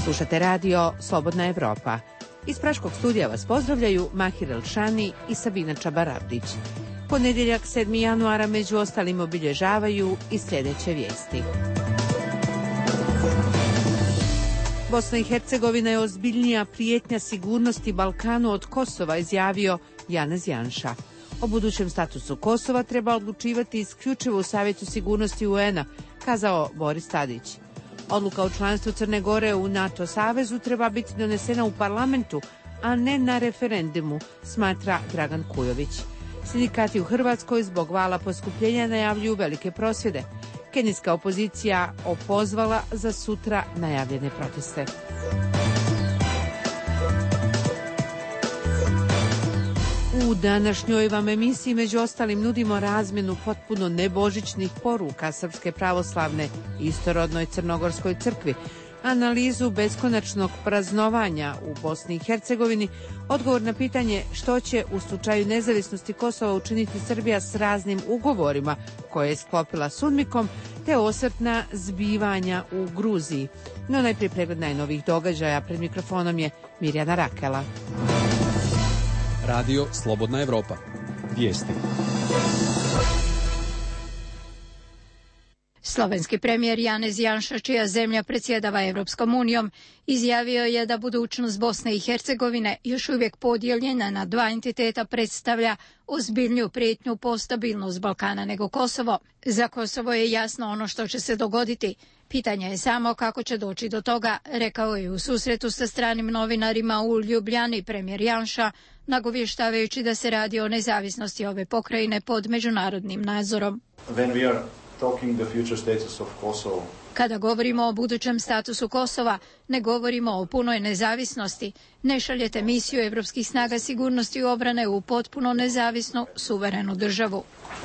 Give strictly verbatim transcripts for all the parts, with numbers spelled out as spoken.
Slušate radio Slobodna Evropa. Iz Praškog studija vas pozdravljaju Mahir Elšani i Sabina Čabarabdić. Ponedjeljak sedmog januara među ostalim obilježavaju i sljedeće vijesti. Bosna i Hercegovina je ozbiljnija prijetnja sigurnosti Balkanu od Kosova, izjavio Janez Janša. O budućem statusu Kosova treba odlučivati isključivo u Savjetu sigurnosti U N-a, kazao Boris Tadić. Odluka o članstvu Crne Gore u NATO savezu treba biti donesena u parlamentu, a ne na referendumu, smatra Dragan Kujović. Sindikati u Hrvatskoj zbog vala poskupljenja najavljuju velike prosvjede. Kenijska opozicija opozvala za sutra najavljene proteste. U današnjoj vam emisiji među ostalim nudimo razmjenu potpuno nebožićnih poruka Srpske pravoslavne istorodnoj Crnogorskoj crkvi, analizu beskonačnog praznovanja u Bosni i Hercegovini, odgovor na pitanje što će u slučaju nezavisnosti Kosova učiniti Srbija s raznim ugovorima koje je sklopila s UNMIK-om, te osvrt na zbivanja u Gruziji. No najprije pregled najnovijih događaja. Pred mikrofonom je Mirjana Rakela. Radio Slobodna Evropa. Vijesti. Slovenski premijer Janez Janša, čija zemlja predsjedava Europskom unijom, izjavio je da budućnost Bosne i Hercegovine, još uvijek podijeljena na dva entiteta, predstavlja ozbiljniju prijetnju po stabilnost Balkana nego Kosovo. Za Kosovo je jasno ono što će se dogoditi. Pitanje je samo kako će doći do toga, rekao je u susretu sa stranim novinarima u Ljubljani premijer Janša, nagovještavajući da se radi o nezavisnosti ove pokrajine pod međunarodnim nadzorom. Kada govorimo o budućem statusu Kosova, ne govorimo o punoj nezavisnosti. Ne šaljete misiju evropskih snaga sigurnosti i obrane u potpuno nezavisnu, suverenu državu.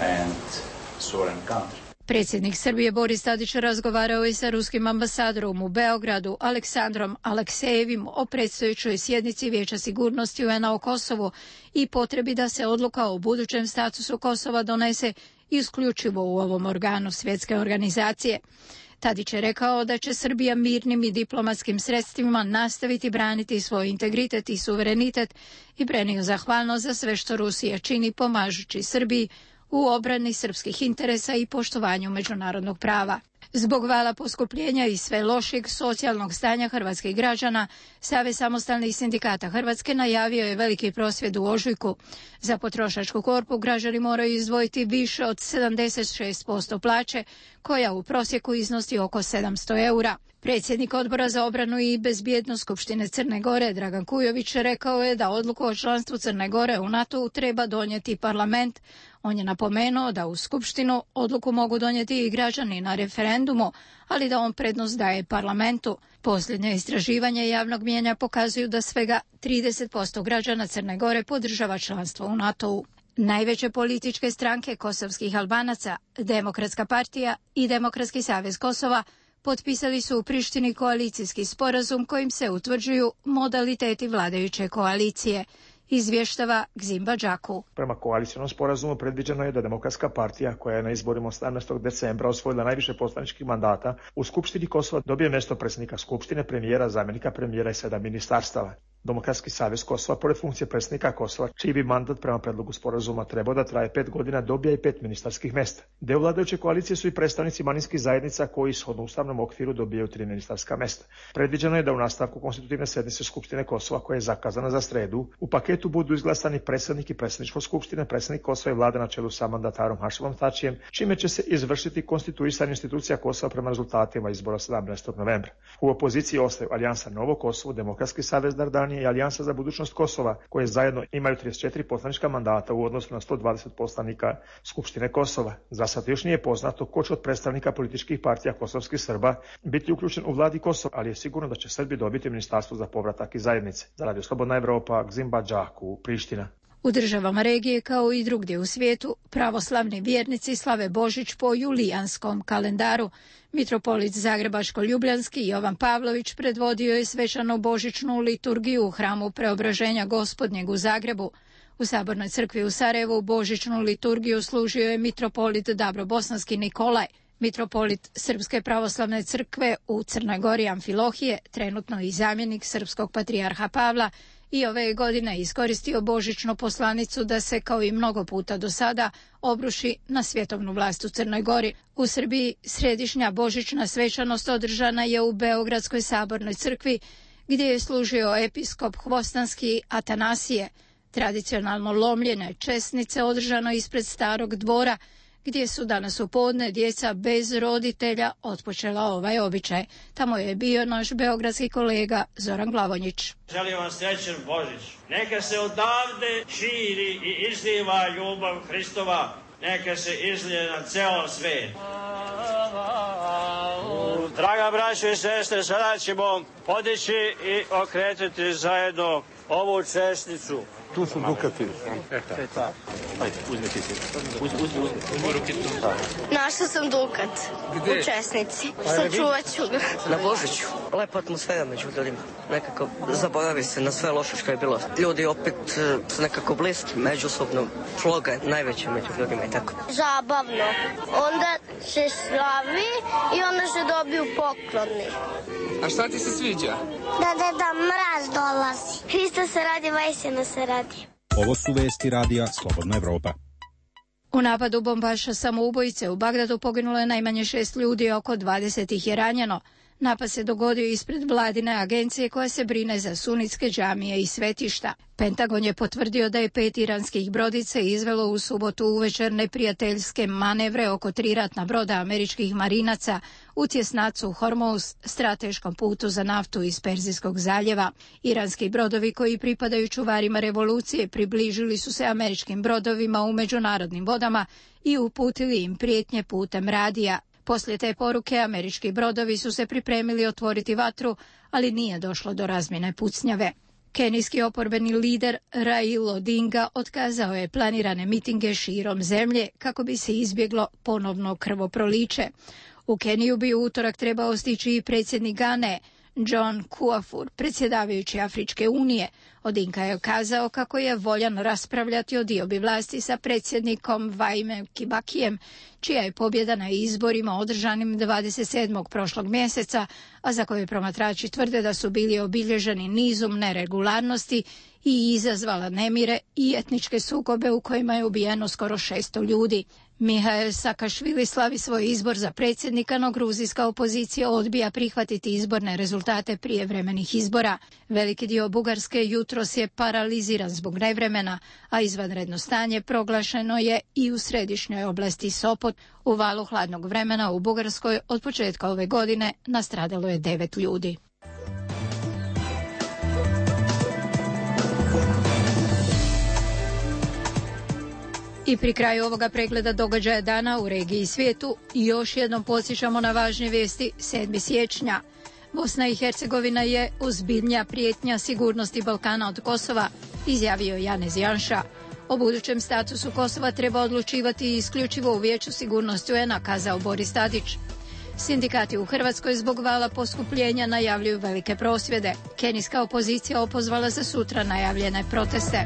Predsjednik Srbije Boris Tadić razgovarao je sa ruskim ambasadorom u Beogradu Aleksandrom Aleksejevim o predstojećoj sjednici Vijeća sigurnosti U N-a o Kosovu i potrebi da se odluka o budućem statusu Kosova donese isključivo u ovom organu svjetske organizacije. Tadić je rekao da će Srbija mirnim i diplomatskim sredstvima nastaviti braniti svoj integritet i suverenitet i prenio zahvalnost za sve što Rusija čini pomažući Srbiji u obrani srpskih interesa i poštovanju međunarodnog prava. Zbog vala poskupljenja i sve lošijeg socijalnog stanja hrvatskih građana, Savez samostalnih sindikata Hrvatske najavio je veliki prosvjed u ožujku. Za potrošačku korpu građani moraju izdvojiti više od sedamdeset šest posto plaće, koja u prosjeku iznosi oko sedamsto eura. Predsjednik Odbora za obranu i bezbjednost Skupštine Crne Gore, Dragan Kujović, rekao je da odluku o članstvu Crne Gore u NATO-u treba donijeti parlament. On je napomenuo da u Skupštinu odluku mogu donijeti i građani na referendumu, ali da on prednost daje parlamentu. Posljednje istraživanje javnog mijenja pokazuju da svega trideset posto građana Crne Gore podržava članstvo u NATO-u. Najveće političke stranke kosovskih Albanaca, Demokratska partija i Demokratski savez Kosova, potpisali su u Prištini koalicijski sporazum kojim se utvrđuju modaliteti vladajuće koalicije, izvještava Gzimba Džaku. Prema koalicijnom sporazumu predviđeno je da Demokratska partija, koja je na izborima sedamnaestog decembra osvojila najviše poslaničkih mandata, u Skupštini Kosova dobije mjesto predsjednika Skupštine, premijera, zamjenika premijera i sedam ministarstava. Demokratski savez Kosova, pored funkcije predsjednika Kosova, čiji bi mandat prema predlogu sporazuma trebao da traje pet godina, dobija i pet ministarskih mjesta. Deo vladajuće koalicije su i predstavnici manjinskih zajednica koji shodno ustavnom okviru dobijaju tri ministarska mjesta. Predviđeno je da u nastavku konstitutivne sjednice Skupštine Kosova, koja je zakazana za sredu, u paketu budu izglasani predsjednik i predsjedništvo Skupštine, predsjednik Kosova i vlada na čelu sa mandatarom Hašimom Tačijem, čime će se izvršiti konstituisanje institucija Kosova prema rezultatima izbora sedamnaestog novembra. U opoziciji ostaju Alijansa Novo Kosovo, Demokratski savez Dardanije i Alijansa za budućnost Kosova, koje zajedno imaju trideset četiri poslanička mandata u odnosu na sto dvadeset poslanika Skupštine Kosova. Za sad još nije poznato ko će od predstavnika političkih partija kosovskih Srba biti uključen u vladi Kosova, ali je sigurno da će Srbi dobiti ministarstvo za povratak i zajednice. Za Radio Slobodna Evropa, Gzimba Džaku, Priština. U državama regije, kao i drugdje u svijetu, pravoslavni vjernici slave Božić po julijanskom kalendaru. Mitropolit Zagrebačko-Ljubljanski Jovan Pavlović predvodio je svečanu božićnu liturgiju u hramu Preobraženja Gospodnjeg u Zagrebu. U Sabornoj crkvi u Sarajevu božićnu liturgiju služio je mitropolit Dabrobosanski Nikolaj. Mitropolit Srpske pravoslavne crkve u Crnoj Gori Amfilohije, trenutno i zamjenik srpskog patrijarha Pavla, i ove godine iskoristio božićnu poslanicu da se, kao i mnogo puta do sada, obruši na svjetovnu vlast u Crnoj Gori. U Srbiji središnja božićna svečanost održana je u Beogradskoj sabornoj crkvi, gdje je služio episkop Hvostanski Atanasije. Tradicionalno lomljene česnice održano ispred Starog dvora, gdje su danas u podne djeca bez roditelja otpočela ovaj običaj. Tamo je bio naš beogradski kolega Zoran Glavonjić. Želim vam srećan Božić. Neka se odavde širi i izliva ljubav Hristova. Neka se izlije na ceo svijet. Draga braćo i sestre, sada ćemo podići i okretati zajedno ovu česnicu. Tu su dukati. Ajde, uzmeti se. Uzmi, uzmi, uzmi. Našla sam dukat. Gde? U česnici. Sačuvat ću ga. Na Božiću. Lepa atmosfera među ljudima. Nekako zaboravi se na sve loše što je bilo. Ljudi opet su nekako bliski, međusobno. Sloga je najveća među ljudima i tako. Zabavno. Onda se slavi i onda se dobiju pokloni. A šta ti se sviđa? Da, da, da, mraz dolazi. Hristo se radi, Vajsina se radi. Ovo su vesti radija Slobodna Evropa. U napadu bombaša samoubojice u Bagdadu poginulo je najmanje šest ljudi, oko dvadeset ih je ranjeno. Napad se dogodio ispred vladine agencije koja se brine za sunitske džamije i svetišta. Pentagon je potvrdio da je pet iranskih brodica izvelo u subotu uvečer neprijateljske manevre oko tri ratna broda američkih marinaca u tjesnacu Hormuz, strateškom putu za naftu iz Perzijskog zaljeva. Iranski brodovi koji pripadaju čuvarima revolucije približili su se američkim brodovima u međunarodnim vodama i uputili im prijetnje putem radija. Poslije te poruke američki brodovi su se pripremili otvoriti vatru, ali nije došlo do razmjene pucnjave. Kenijski oporbeni lider Raila Odinga otkazao je planirane mitinge širom zemlje kako bi se izbjeglo ponovno krvoproliće. U Keniju bi u utorak trebao stići i predsjednik Gane, John Kuafur, predsjedavajući Afričke unije. Odinka je kazao kako je voljan raspravljati o diobi vlasti sa predsjednikom Vajme Kibakijem, čija je pobjeda na izborima održanim dvadeset sedmog prošlog mjeseca, a za koje promatrači tvrde da su bili obilježeni nizom neregularnosti i izazvala nemire i etničke sukobe u kojima je ubijeno skoro šesto ljudi. Mihael Sakašvili slavi svoj izbor za predsjednika, no gruzijska opozicija odbija prihvatiti izborne rezultate prijevremenih izbora. Veliki dio Bugarske jutros je paraliziran zbog nevremena, a izvanredno stanje proglašeno je i u središnjoj oblasti Sopot. U valu hladnog vremena u Bugarskoj od početka ove godine nastradalo je devet ljudi. I pri kraju ovoga pregleda događaja dana u regiji i svijetu još jednom podsjećamo na važne vijesti. sedmog siječnja. Bosna i Hercegovina je ozbiljnija prijetnja sigurnosti Balkana od Kosova, izjavio Janez Janša. O budućem statusu Kosova treba odlučivati isključivo u Vijeću sigurnosti U N A, kazao Boris Tadić. Sindikati u Hrvatskoj zbog vala poskupljenja najavljuju velike prosvjede. Kenijska opozicija opozvala za sutra najavljene proteste.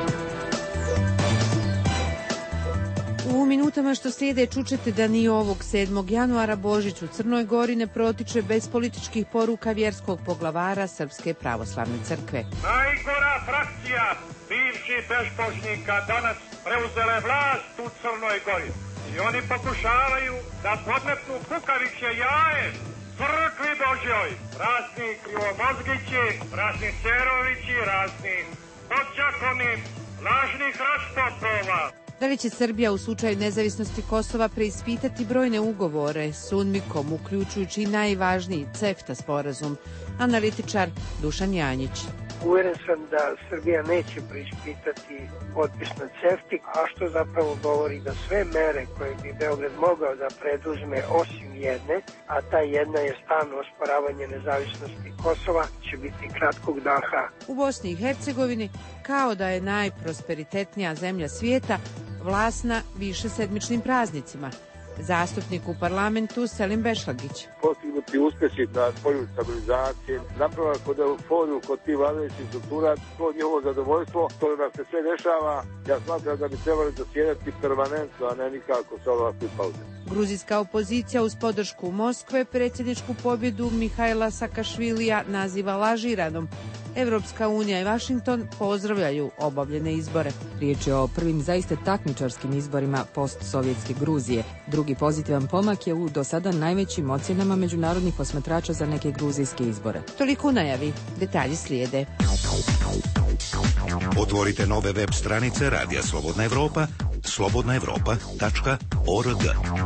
U minutama što slijede čućete da ni ovog sedmog januara Božić u Crnoj Gori ne protiče bez političkih poruka vjerskog poglavara Srpske pravoslavne crkve. Najgora frakcija bivših bezbožnika danas preuzele vlast u Crnoj Gori. I oni pokušavaju da podmetnu kukaviće jaje crkvi Božjoj. Razni krivomozgići, razni Cerovići, razni podčakoni, lažnih raštopova. Da li će Srbija u slučaju nezavisnosti Kosova preispitati brojne ugovore s UNMIK-om, uključujući i najvažniji CEFTA sporazum? Analitičar Dušan Janjić. Uveren sam da Srbija neće preispitati potpis na CEFTA, a što zapravo govori da sve mere koje bi Beograd mogao da preduzme osim jedne, a ta jedna je stalno osporavanje nezavisnosti Kosova, će biti kratkog daha. U Bosni i Hercegovini, kao da je najprosperitetnija zemlja svijeta, vlasna više sedmičnim praznicima. Zastupnik u parlamentu Selim Bešlagić. Postignuti uspjesi na polju stabilizacije, napravak kod euforiju kod tih vladajućih struktura, to je njihovo zadovoljstvo, to da se sve dešava. Ja smatram da bi trebali zasjedati permanentno, a ne nikako sa ovakve pauze. Gruzijska opozicija uz podršku Moskve predsjedničku pobjedu Mihajla Sakašvilija naziva lažiranom. Evropska unija i Vašington pozdravljaju obavljene izbore. Riječ je o prvim zaista takmičarskim izborima postsovjetske Gruzije. Drugi pozitivan pomak je u do sada najvećim ocjenama međunarodnih posmatrača za neke gruzijske izbore. Toliko u najavi. Detalji slijede. Otvorite nove web stranice Radija Slobodna Evropa, slobodna evropa tačka org.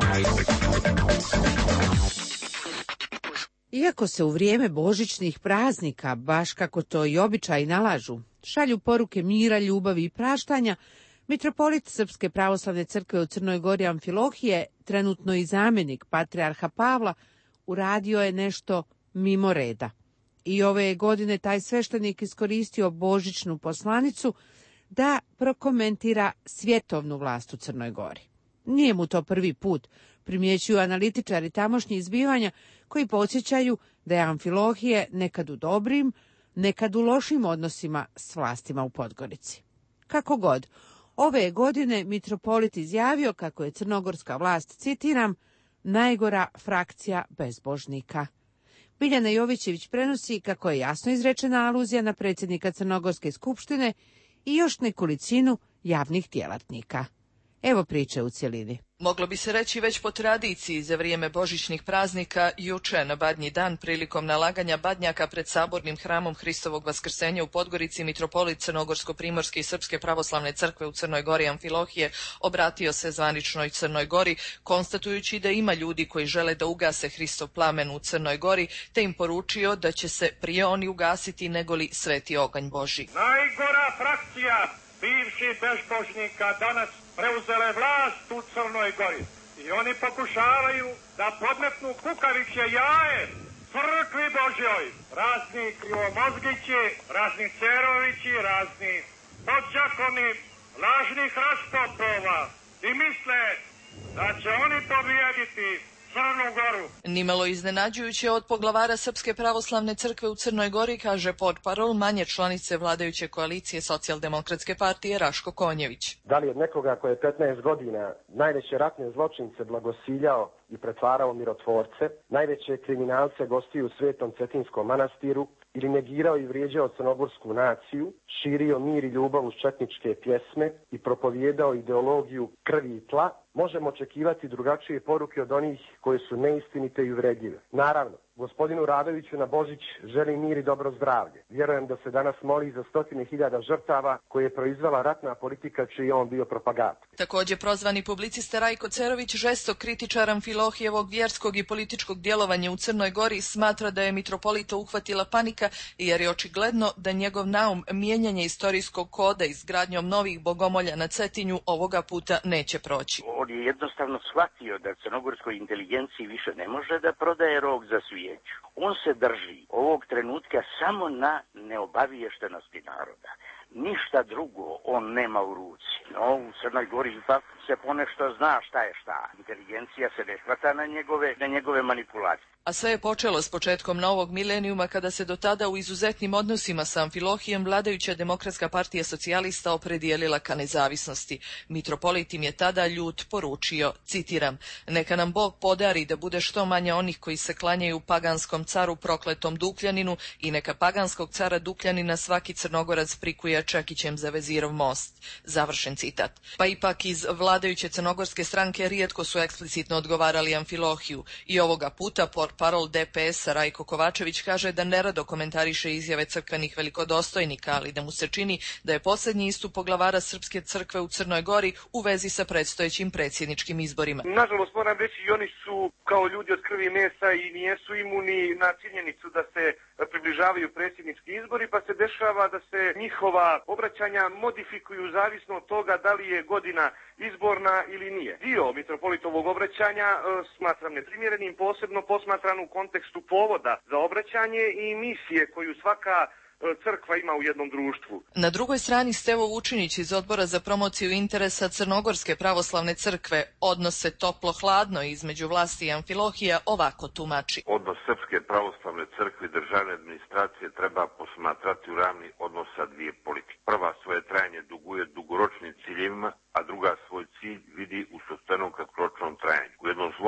Iako se u vrijeme božićnih praznika, baš kako to i običaji nalažu, šalju poruke mira, ljubavi i praštanja, mitropolit Srpske pravoslavne crkve u Crnoj Gori Amfilohije, trenutno i zamjenik patrijarha Pavla, uradio je nešto mimo reda. I ove godine taj sveštenik iskoristio božićnu poslanicu da prokomentira svjetovnu vlast u Crnoj Gori. Nije mu to prvi put, primjećuju analitičari tamošnjih zbivanja koji podsjećaju da je Amfilohije nekad u dobrim, nekad u lošim odnosima s vlastima u Podgorici. Kako god, ove godine mitropolit izjavio kako je crnogorska vlast, citiram, najgora frakcija bezbožnika. Biljana Jovićević prenosi kako je jasno izrečena aluzija na predsjednika Crnogorske skupštine i još nekolicinu javnih djelatnika. Evo priče u cjelini. Moglo bi se reći već po tradiciji za vrijeme božićnih praznika, juče na Badnji dan prilikom nalaganja badnjaka pred sabornim hramom Hristovog vaskrsenja u Podgorici, mitropolit Crnogorsko-primorske i Srpske pravoslavne crkve u Crnoj Gori Amfilohije obratio se zvaničnoj Crnoj Gori, konstatujući da ima ljudi koji žele da ugase Hristov plamen u Crnoj Gori, te im poručio da će se prije oni ugasiti negoli sveti oganj Božji. Najgora frakcija bivših bezbožnika danas preuzele vlast u Crnoj Gori i oni pokušavaju da podmetnu kukavičje jaje crkvi Božjoj. Razni krivomozgići, razni Cerovići, razni podđakoni, lažnih raspopova i misle da će oni pobijediti Crnu Goru. Nimalo iznenađujuće od poglavara Srpske pravoslavne crkve u Crnoj Gori, kaže portparol manje članice vladajuće koalicije Socijaldemokratske partije Raško Konjević. Da li od nekoga koji je petnaest godina najveće ratne zločince blagosiljao i pretvarao mirotvorce, najveće kriminalce gostio u Svetom Cetinskom manastiru, ili negirao i vrijeđao crnogorsku naciju, širio mir i ljubav uz četničke pjesme i propovijedao ideologiju krvi i tla, možemo očekivati drugačije poruke od onih koje su neistinite i uvredljive. Naravno, gospodinu Radoviću na Božić želim mir i dobro zdravlje. Vjerujem da se danas moli za stotine hiljada žrtava koje je proizvela ratna politika čiji je on bio propagator. Također prozvani publicista Rajko Cerović, žestok kritičar Amfilohijevog vjerskog i političkog djelovanja u Crnoj Gori, smatra da je mitropolita uhvatila panika jer je očigledno da njegov naum mijenjanje istorijskog koda izgradnjom novih bogomolja na Cetinju ovoga puta neće proći. On je jednostavno shvatio da crnogorskoj inteligenciji više ne može da prodaje rog za svijeću. On se drži ovog trenutka samo na neobaviještenosti naroda. Ništa drugo on nema u ruci. No, u Crnoj Gori ipak se ponešto zna šta je šta. Inteligencija se ne hvata na njegove, na njegove manipulacije. A sve je počelo s početkom novog milenijuma kada se do tada u izuzetnim odnosima sa Amfilohijem vladajuća Demokratska partija socijalista opredijelila ka nezavisnosti. Mitropolit im je tada ljut poručio, citiram, neka nam Bog podari da bude što manje onih koji se klanjaju paganskom caru prokletom Dukljaninu i neka paganskog cara Dukljanina svaki Crnogorac prikuje čekićem za vezirov most. Završen citat. Pa ipak iz vladajuće crnogorske stranke rijetko su eksplicitno odgovarali Amfilohiju i ovoga puta por parol D P S-a Rajko Kovačević kaže da nerado komentariše izjave crkvenih velikodostojnika, ali da mu se čini da je posljednji istup poglavara Srpske crkve u Crnoj Gori u vezi sa predstojećim predsjedničkim izborima. Nažalost, moram reći, i oni su kao ljudi od krvi i mesa i nijesu imuni na činjenicu da se približavaju predsjednički izbori, pa se dešava da se njihova obraćanja modifikuju zavisno od toga da li je godina izborna ili nije. Dio mitropolitovog obraćanja e, smatram neprimjerenim, posebno posmatran u kontekstu povoda za obraćanje i misije koju svaka crkva ima u jednom društvu. Na drugoj strani Stevo Vučinić iz Odbora za promociju interesa Crnogorske pravoslavne crkve odnose toplo-hladno između vlasti i Amfilohija ovako tumači. Odnos Srpske pravoslavne crkve i državne administracije treba posmatrati u ravni odnosa dvije politike. Prva svoje trajanje duguje dugoročnim ciljevima, a druga svoj cilj vidi u sustanom kratkoročnom trajanju. U jednom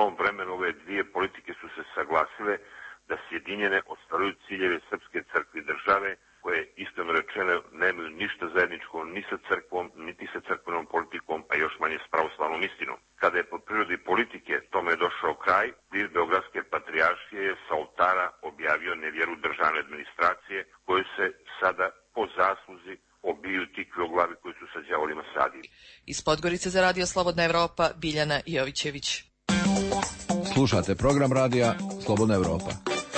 naglasile da Sjedinjene ostvaruju ciljeve srpske crkve i države, koje iskreno rečeno nemaju ništa zajedničko ni sa crkvom, niti sa crkvenom politikom, a još manje s pravoslavnom istinom. Kada je po prirodi politike tome je došao kraj, dir Beogradske patrijaršije je sa oltara objavio nevjeru državne administracije, koju se sada po zasluzi obiju tikve o glavi koji su sa đavolima sadili. Iz Podgorice za Radio Slobodna Evropa, Biljana Jovićević. Slušate program radija Slobodna Evropa.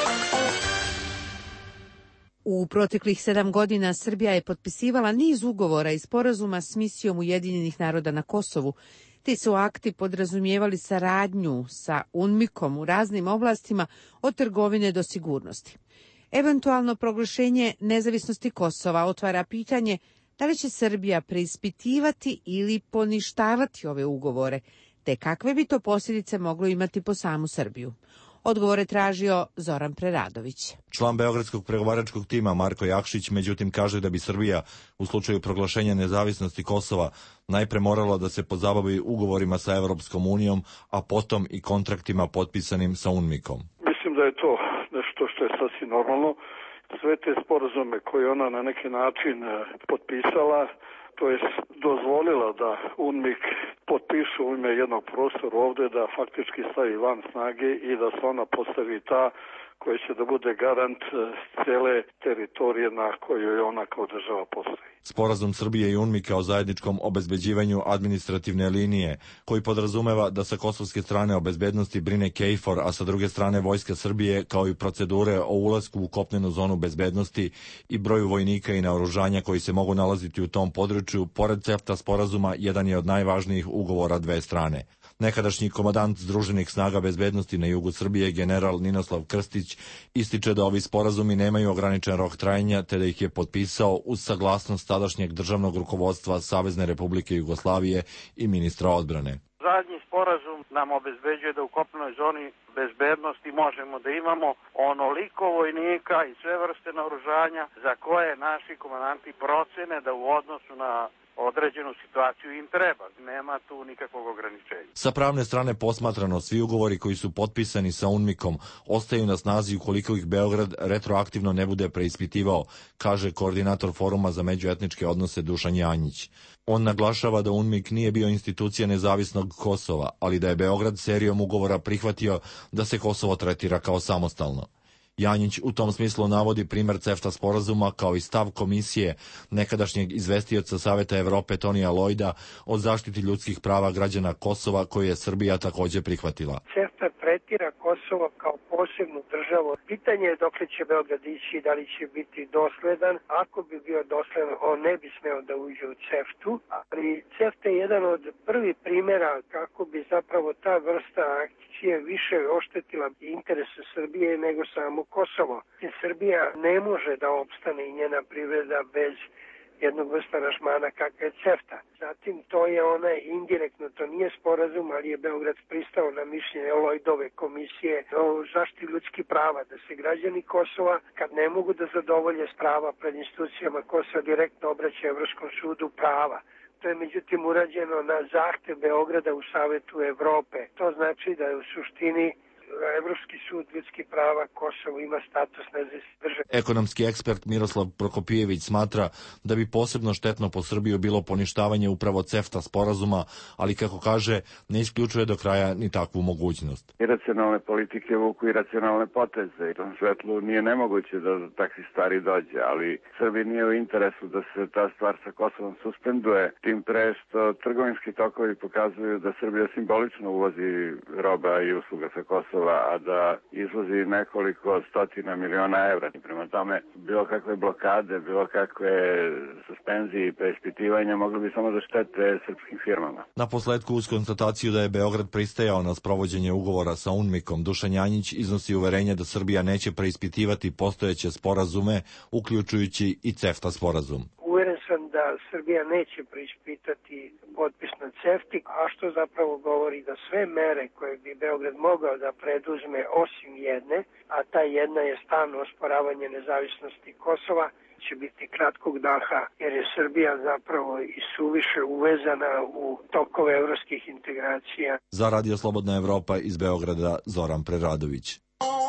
U proteklih sedam godina Srbija je potpisivala niz ugovora i sporazuma s misijom Ujedinjenih naroda na Kosovu. Ti su akti podrazumijevali saradnju sa UNMIK-om u raznim oblastima od trgovine do sigurnosti. Eventualno proglašenje nezavisnosti Kosova otvara pitanje da li će Srbija preispitivati ili poništavati ove ugovore, te kakve bi to posljedice moglo imati po samu Srbiju. Odgovore tražio Zoran Preradović. Član beogradskog pregovaračkog tima Marko Jakšić međutim kaže da bi Srbija u slučaju proglašenja nezavisnosti Kosova najpre morala da se pozabavi ugovorima sa Evropskom unijom, a potom i kontraktima potpisanim sa UNMIK-om. Mislim da je to nešto što je sasvim normalno. Sve te sporazume koje ona na neki način potpisala, to je dozvolila da UNMIK potpišu u ime jednog prostora ovdje, da faktički stavi van snage i da se ona postavi ta koja će da bude garant cele teritorije na kojoj ona kao država postoji. Sporazum Srbije i UNMIK-a o zajedničkom obezbeđivanju administrativne linije, koji podrazumeva da sa kosovske strane o bezbednosti brine KFOR, a sa druge strane Vojska Srbije, kao i procedure o ulasku u kopnenu zonu bezbednosti i broju vojnika i naoružanja koji se mogu nalaziti u tom području, pored CEFTA sporazuma, jedan je od najvažnijih ugovora dve strane. Nekadašnji komandant Združenih snaga bezbednosti na jugu Srbije, general Ninoslav Krstić, ističe da ovi sporazumi nemaju ograničen rok trajanja, te da ih je potpisao uz saglasnost tadašnjeg državnog rukovodstva Savezne Republike Jugoslavije i ministra odbrane. Zadnji sporazum nam obezbeđuje da u kopnenoj zoni bezbednosti možemo da imamo onoliko vojnika i sve vrste naoružanja za koje naši komandanti procene da u odnosu na određenu situaciju im treba. Nema tu nikakvog ograničenja. Sa pravne strane posmatrano, svi ugovori koji su potpisani sa UNMIK-om ostaju na snazi ukoliko ih Beograd retroaktivno ne bude preispitivao, kaže koordinator Foruma za međuetničke odnose Dušan Janjić. On naglašava da UNMIK nije bio institucija nezavisnog Kosova, ali da je Beograd serijom ugovora prihvatio da se Kosovo tretira kao samostalno. Janjić u tom smislu navodi primjer CEFTA sporazuma kao i stav komisije nekadašnjeg izvestioca Saveta Evrope Tonija Lloyda o zaštiti ljudskih prava građana Kosova, koje je Srbija također prihvatila. CEFTA tretira Kosovo kao posebnu državu. Pitanje je dokle će Beograd ići, da li će biti dosledan. Ako bi bio dosledan, on ne bi smeo da uđe u CEFTU, ali CEFTA je jedan od prvih primjera kako bi zapravo ta vrsta akcije više oštetila interese Srbije nego samo Kosovo. Srbija ne može da opstane i njena privreda bez jednog vrsta aranžmana kakav je CEFTA. Zatim to je ona indirektno, to nije sporazum, ali je Beograd pristao na mišljenje Lloydove komisije o zaštiti ljudskih prava, da se građani Kosova, kad ne mogu da zadovolje prava pred institucijama Kosova, direktno obraćaju Evropskom sudu prava. To je međutim urađeno na zahtev Beograda u Savetu Evrope. To znači da je u suštini Evropski sud ljudskih prava Kosovo ima status nezavisne države. Ekonomski ekspert Miroslav Prokopijević smatra da bi posebno štetno po Srbiju bilo poništavanje upravo CEFTA sporazuma, ali kako kaže, ne isključuje do kraja ni takvu mogućnost. Iracionalne politike vuku iracionalne poteze. U tom svetlu nije nemoguće da do takvih stvari dođe, ali Srbiji nije u interesu da se ta stvar sa Kosovom suspenduje, tim pre što trgovinski tokovi pokazuju da Srbija simbolično uvozi roba i usluga sa Kosova, a da izvozi nekoliko stotina miliona evra. Prema tome, bilo kakve blokade, bilo kakve suspenzije i preispitivanja mogli bi samo da štete srpskim firmama. Na posledku, uz konstataciju da je Beograd pristajao na sprovođenje ugovora sa UNMIK-om, Dušan Janjić iznosi uverenje da Srbija neće preispitivati postojeće sporazume, uključujući i CEFTA sporazum. Uveren sam da Srbija neće preispitati potpis na CEFTI, a što zapravo govori da sve mere koje bi Beograd mogao da preduzme osim jedne, a ta jedna je stalno osporavanje nezavisnosti Kosova, će biti kratkog daha, jer je Srbija zapravo i suviše uvezana u tokove evropskih integracija. Za Radio Slobodna Evropa iz Beograda, Zoran Preradović.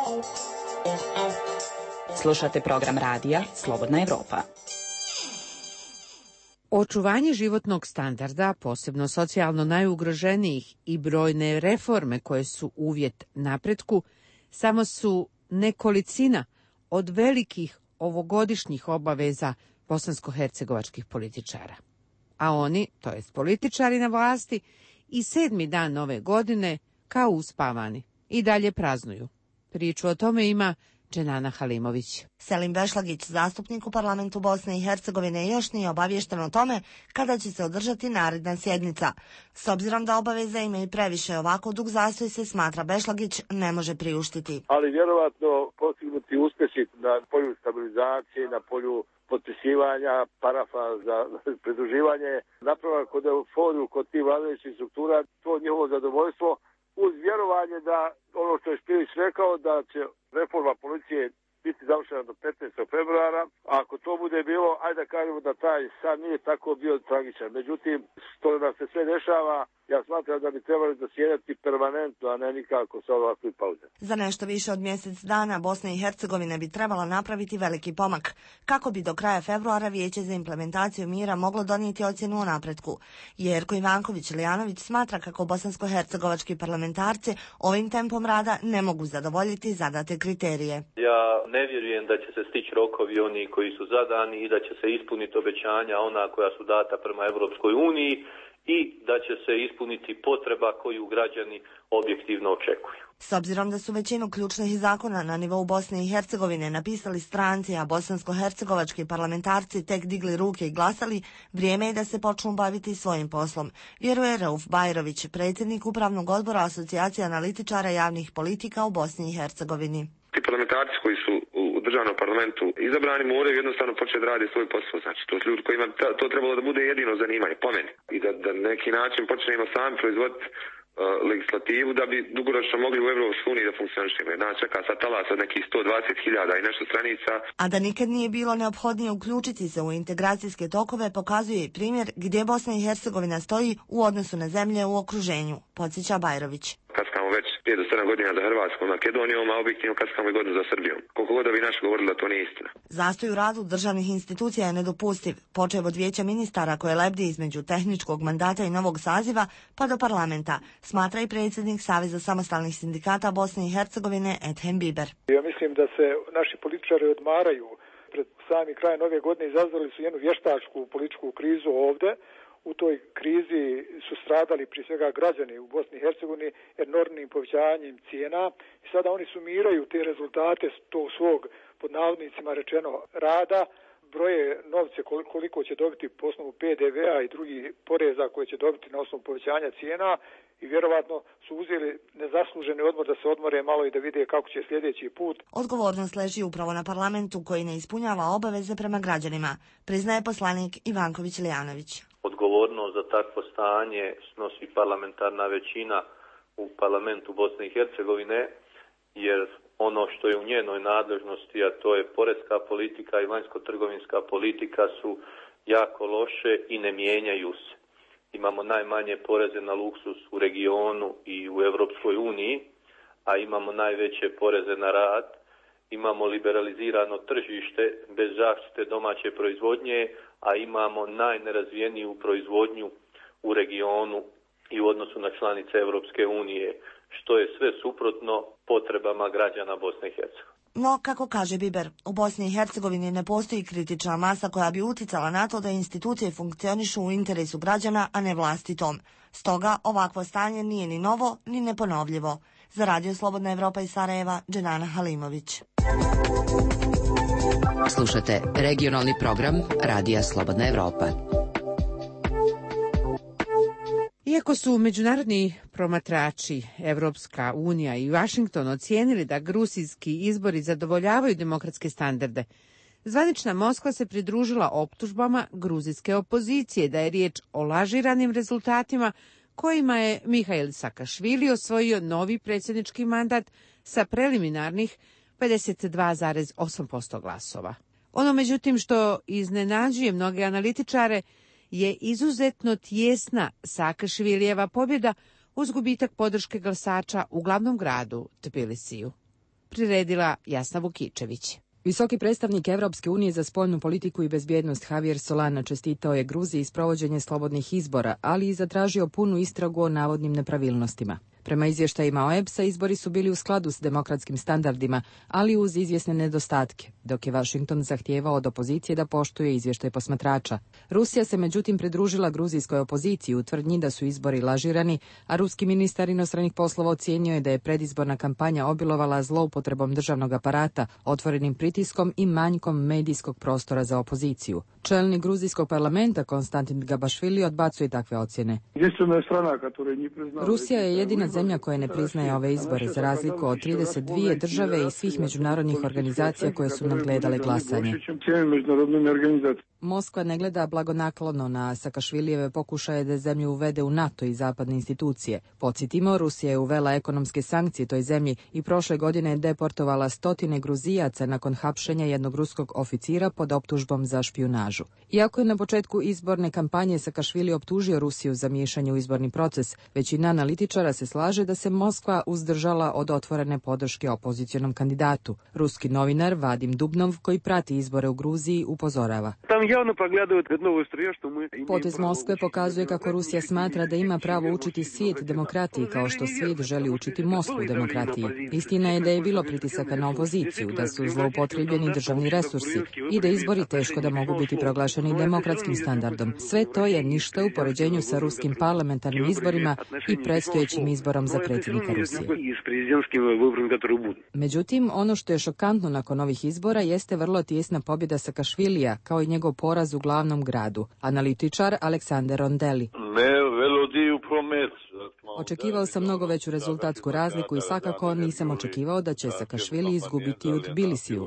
Slušate program radija Slobodna Evropa. Očuvanje životnog standarda, posebno socijalno najugroženijih, i brojne reforme koje su uvjet napretku, samo su nekolicina od velikih ovogodišnjih obaveza bosansko-hercegovačkih političara. A oni, to jest političari na vlasti, i sedmi dan nove godine, kao uspavani, i dalje praznuju. Priču o tome ima Dženana Halimović. Selim Bešlagić, zastupnik u parlamentu Bosne i Hercegovine, još nije obaviješten o tome kada će se održati naredna sjednica. S obzirom da obaveze imaju previše, ovako dug zastoj se, smatra Bešlagić, ne može priuštiti. Ali vjerovatno postignuti uspjesi na polju stabilizacije, na polju potpisivanja parafa za pridruživanje, napravak kod euforiju kod tih vladajućih struktura, to njihovo zadovoljstvo, uz vjerovanje da ono što je Špilić rekao, da će reforma policije biti završena do petnaestog februara. A ako to bude bilo, ajde da kažemo da taj san nije tako bio tragičan. Međutim, što nam se sve dešava, ja smatram da bi trebali zasjedati permanentno, a ne nikako sa ovakve pauze. Za nešto više od mjesec dana Bosna i Hercegovina bi trebala napraviti veliki pomak, kako bi do kraja februara Vijeće za implementaciju mira moglo donijeti ocjenu o napretku. Jerko Ivanković-Lijanović smatra kako bosansko-hercegovački parlamentarci ovim tempom rada ne mogu zadovoljiti zadate kriterije. Ja ne vjerujem da će se stići rokovi oni koji su zadani i da će se ispuniti obećanja ona koja su data prema Europskoj uniji i da će se ispuniti potreba koju građani objektivno očekuju. S obzirom da su većinu ključnih zakona na nivou Bosne i Hercegovine napisali stranci, a bosansko-hercegovački parlamentarci tek digli ruke i glasali, vrijeme je da se počnu baviti svojim poslom, vjeruje Rauf Bajrović, predsjednik upravnog odbora Asocijacije analitičara javnih politika u Bosni i Hercegovini. Ti parlamentarci koji su u državnom parlamentu izabrani moraju jednostavno početi da rade svoj posao. Znači, to su ljudi kojima to trebalo da bude jedino zanimanje, po meni. I da, da neki način počnemo sami proizvoditi uh, legislativu da bi dugoročno mogli u Evropskoj uniji da funkcionišemo. Nas čeka sad talas od nekih sto dvadeset hiljada i nešto stranica. A da nikad nije bilo neophodnije uključiti se u integracijske tokove pokazuje i primjer gdje Bosna i Hercegovina stoji u odnosu na zemlje u okruženju, podsjeća Bajrović. Kaskamo već pet do sedam godina za Hrvatskom, Makedonijom, a objektivno kaskamo i godinu za Srbijom. Koliko god da bi naši govorili da to nije istina. Zastoj u radu državnih institucija je nedopustiv, počev od vijeća ministara koje lebdi između tehničkog mandata i novog saziva pa do parlamenta, smatra i predsjednik Saveza samostalnih sindikata Bosne i Hercegovine Ethem Biber. Ja mislim da se naši političari odmaraju. Pred sami kraj nove godine izazvali su jednu vještačku političku krizu ovdje. U toj krizi su stradali prije svega građani u Bosni i Hercegovini enormnim povećanjem cijena i sada oni sumiraju te rezultate tog svog, pod navodnicima rečeno, rada, broje novce koliko će dobiti po osnovu P D V-a i drugih poreza koje će dobiti na osnovu povećanja cijena i vjerovatno su uzeli nezasluženi odmor da se odmore malo i da vide kako će sljedeći put. Odgovornost leži upravo na parlamentu koji ne ispunjava obaveze prema građanima, priznaje poslanik Ivanković-Lijanović. Odgovornost za takvo stanje snosi parlamentarna većina u parlamentu Bosne i Hercegovine, jer ono što je u njenoj nadležnosti, a to je poreska politika i vanjsko-trgovinska politika, su jako loše i ne mijenjaju se. Imamo najmanje poreze na luksus u regionu i u Europskoj uniji, a imamo najveće poreze na rad. Imamo liberalizirano tržište bez zaštite domaće proizvodnje, a imamo najnerazvijeniju proizvodnju u regionu i u odnosu na članice Europske unije, što je sve suprotno potrebama građana Bosne i Hercegovine. No, kako kaže Biber, u Bosni i Hercegovini ne postoji kritična masa koja bi uticala na to da institucije funkcionišu u interesu građana, a ne vlastitom. Stoga, ovakvo stanje nije ni novo, ni neponovljivo. Za Radio Slobodna Evropa iz Sarajeva, Dženana Halimović. Slušate regionalni program Radija Slobodna Evropa. Iako su međunarodni promatrači, Evropska unija i Washington ocijenili da gruzijski izbori zadovoljavaju demokratske standarde, zvanična Moskva se pridružila optužbama gruzijske opozicije da je riječ o lažiranim rezultatima kojima je Mihail Sakašvili osvojio novi predsjednički mandat sa preliminarnih pedeset dva zarez osam posto glasova. Ono međutim što iznenađuje mnoge analitičare je izuzetno tijesna Sakašvilijeva pobjeda uz gubitak podrške glasača u glavnom gradu Tbilisiju. priredila Jasna Vukičević. Visoki predstavnik Evropske unije za spoljnu politiku i bezbjednost Javier Solana čestitao je Gruziji sprovođenje slobodnih izbora, ali i zatražio punu istragu o navodnim nepravilnostima. Prema izvještajima O E B S-a izbori su bili u skladu s demokratskim standardima, ali uz izvjesne nedostatke, dok je Washington zahtijevao od opozicije da poštuje izvještaj posmatrača. Rusija se međutim pridružila gruzijskoj opoziciji u tvrdnji da su izbori lažirani, a ruski ministar inostranih poslova ocijenio je da je predizborna kampanja obilovala zloupotrebom državnog aparata, otvorenim pritiskom i manjkom medijskog prostora za opoziciju. Čelnik gruzijskog parlamenta Konstantin Gabašvili odbacuje takve ocjene. Rusija je jedina zemlja koja ne priznaje ove izbore, za razliku od trideset dvije države i svih međunarodnih organizacija koje su nadgledale glasanje. Moskva ne gleda blagonaklono na Sakašvilijeve pokušaje da zemlju uvede u NATO i zapadne institucije. Podsjetimo, Rusija je uvela ekonomske sankcije toj zemlji i prošle godine je deportovala stotine Gruzijaca nakon hapšenja jednog ruskog oficira pod optužbom za špijunažu. Iako je na početku izborne kampanje Sakašvili optužio Rusiju za miješanje u izborni proces, većina analitičara se slaže da se Moskva uzdržala od otvorene podrške opozicionom kandidatu. Ruski novinar Vadim Dubnov, koji prati izbore u Gruziji, upozorava. Potez Moskve pokazuje kako Rusija smatra da ima pravo učiti svijet demokratiji kao što svijet želi učiti Moskvu demokratiji. Istina je da je bilo pritisaka na opoziciju, da su zloupotrebljeni državni resursi i da izbori teško da mogu biti proglašeni demokratskim standardom. Sve to je ništa u poređenju sa ruskim parlamentarnim izborima i predstojećim izborom za predsjednika Rusije. Međutim, ono što je šokantno nakon ovih izbora jeste vrlo tijesna pobjeda Sakašvilija, kao i njegov poraz u glavnom gradu. Analitičar Aleksandar Rondeli. Očekivao sam mnogo veću rezultatsku razliku i svakako nisam očekivao da će Sakašvili izgubiti u Tbilisiju.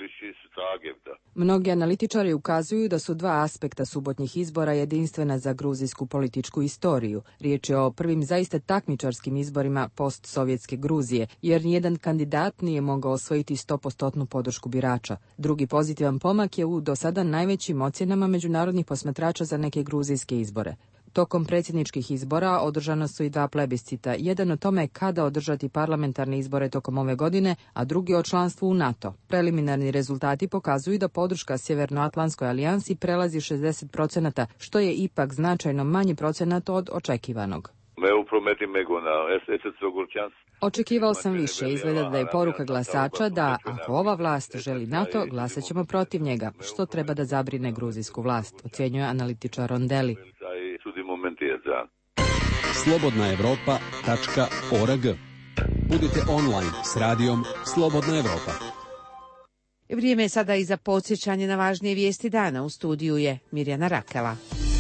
Mnogi analitičari ukazuju da su dva aspekta subotnjih izbora jedinstvena za gruzijsku političku istoriju. Riječ je o prvim zaista takmičarskim izborima postsovjetske Gruzije, jer nijedan kandidat nije mogao osvojiti sto posto podršku birača. Drugi pozitivan pomak je u do sada najvećim ocjenama međunarodnih posmatrača za neke gruzijske izbore. Tokom predsjedničkih izbora održano su i dva plebiscita, jedan o tome kada održati parlamentarne izbore tokom ove godine, a drugi o članstvu u NATO. Preliminarni rezultati pokazuju da podrška Sjevernoatlantskoj alijansi prelazi šezdeset procenata, što je ipak značajno manji procenat od očekivanog. Očekivao sam više, izgleda da je poruka glasača da ako ova vlast želi NATO, glasat ćemo protiv njega, što treba da zabrine gruzijsku vlast, ocjenjuje analitičar Rondeli. slobodna evropa tačka org. Budite online s radijom Slobodna Evropa. Vrijeme je sada i za podsjećanje na važnije vijesti dana. U studiju je Mirjana Rakela.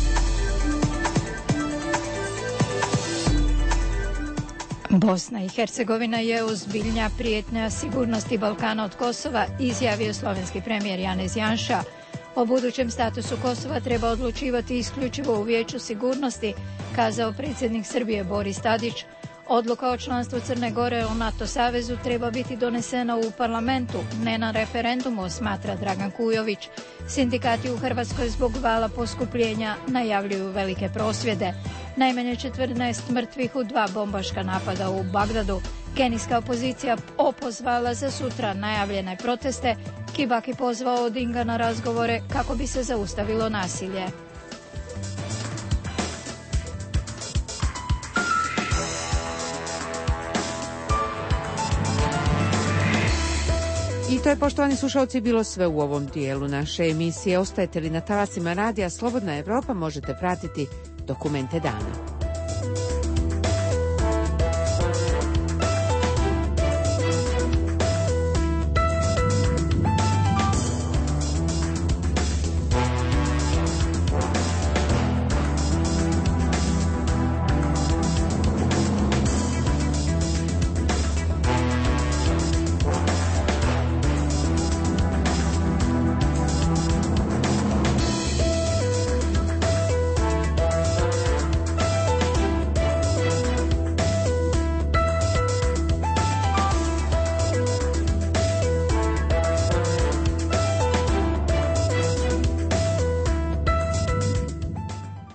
Bosna i Hercegovina je ozbiljnja prijetnja sigurnosti Balkana od Kosova, izjavio slovenski premijer Janez Janša. O budućem statusu Kosova treba odlučivati isključivo u Vijeću sigurnosti, kazao predsjednik Srbije Boris Tadić. Odluka o članstvu Crne Gore u NATO savezu treba biti donesena u parlamentu, ne na referendumu, smatra Dragan Kujović. Sindikati u Hrvatskoj zbog vala poskupljenja najavljuju velike prosvjede. Najmanje četrnaest mrtvih u dva bombaška napada u Bagdadu. Kenijska opozicija opozvala za sutra najavljene proteste. Kibaki pozvao Odinga na razgovore kako bi se zaustavilo nasilje. I to je, poštovani slušalci, bilo sve u ovom dijelu naše emisije. Ostajete li na talasima radija Slobodna Evropa, možete pratiti dokumente dana.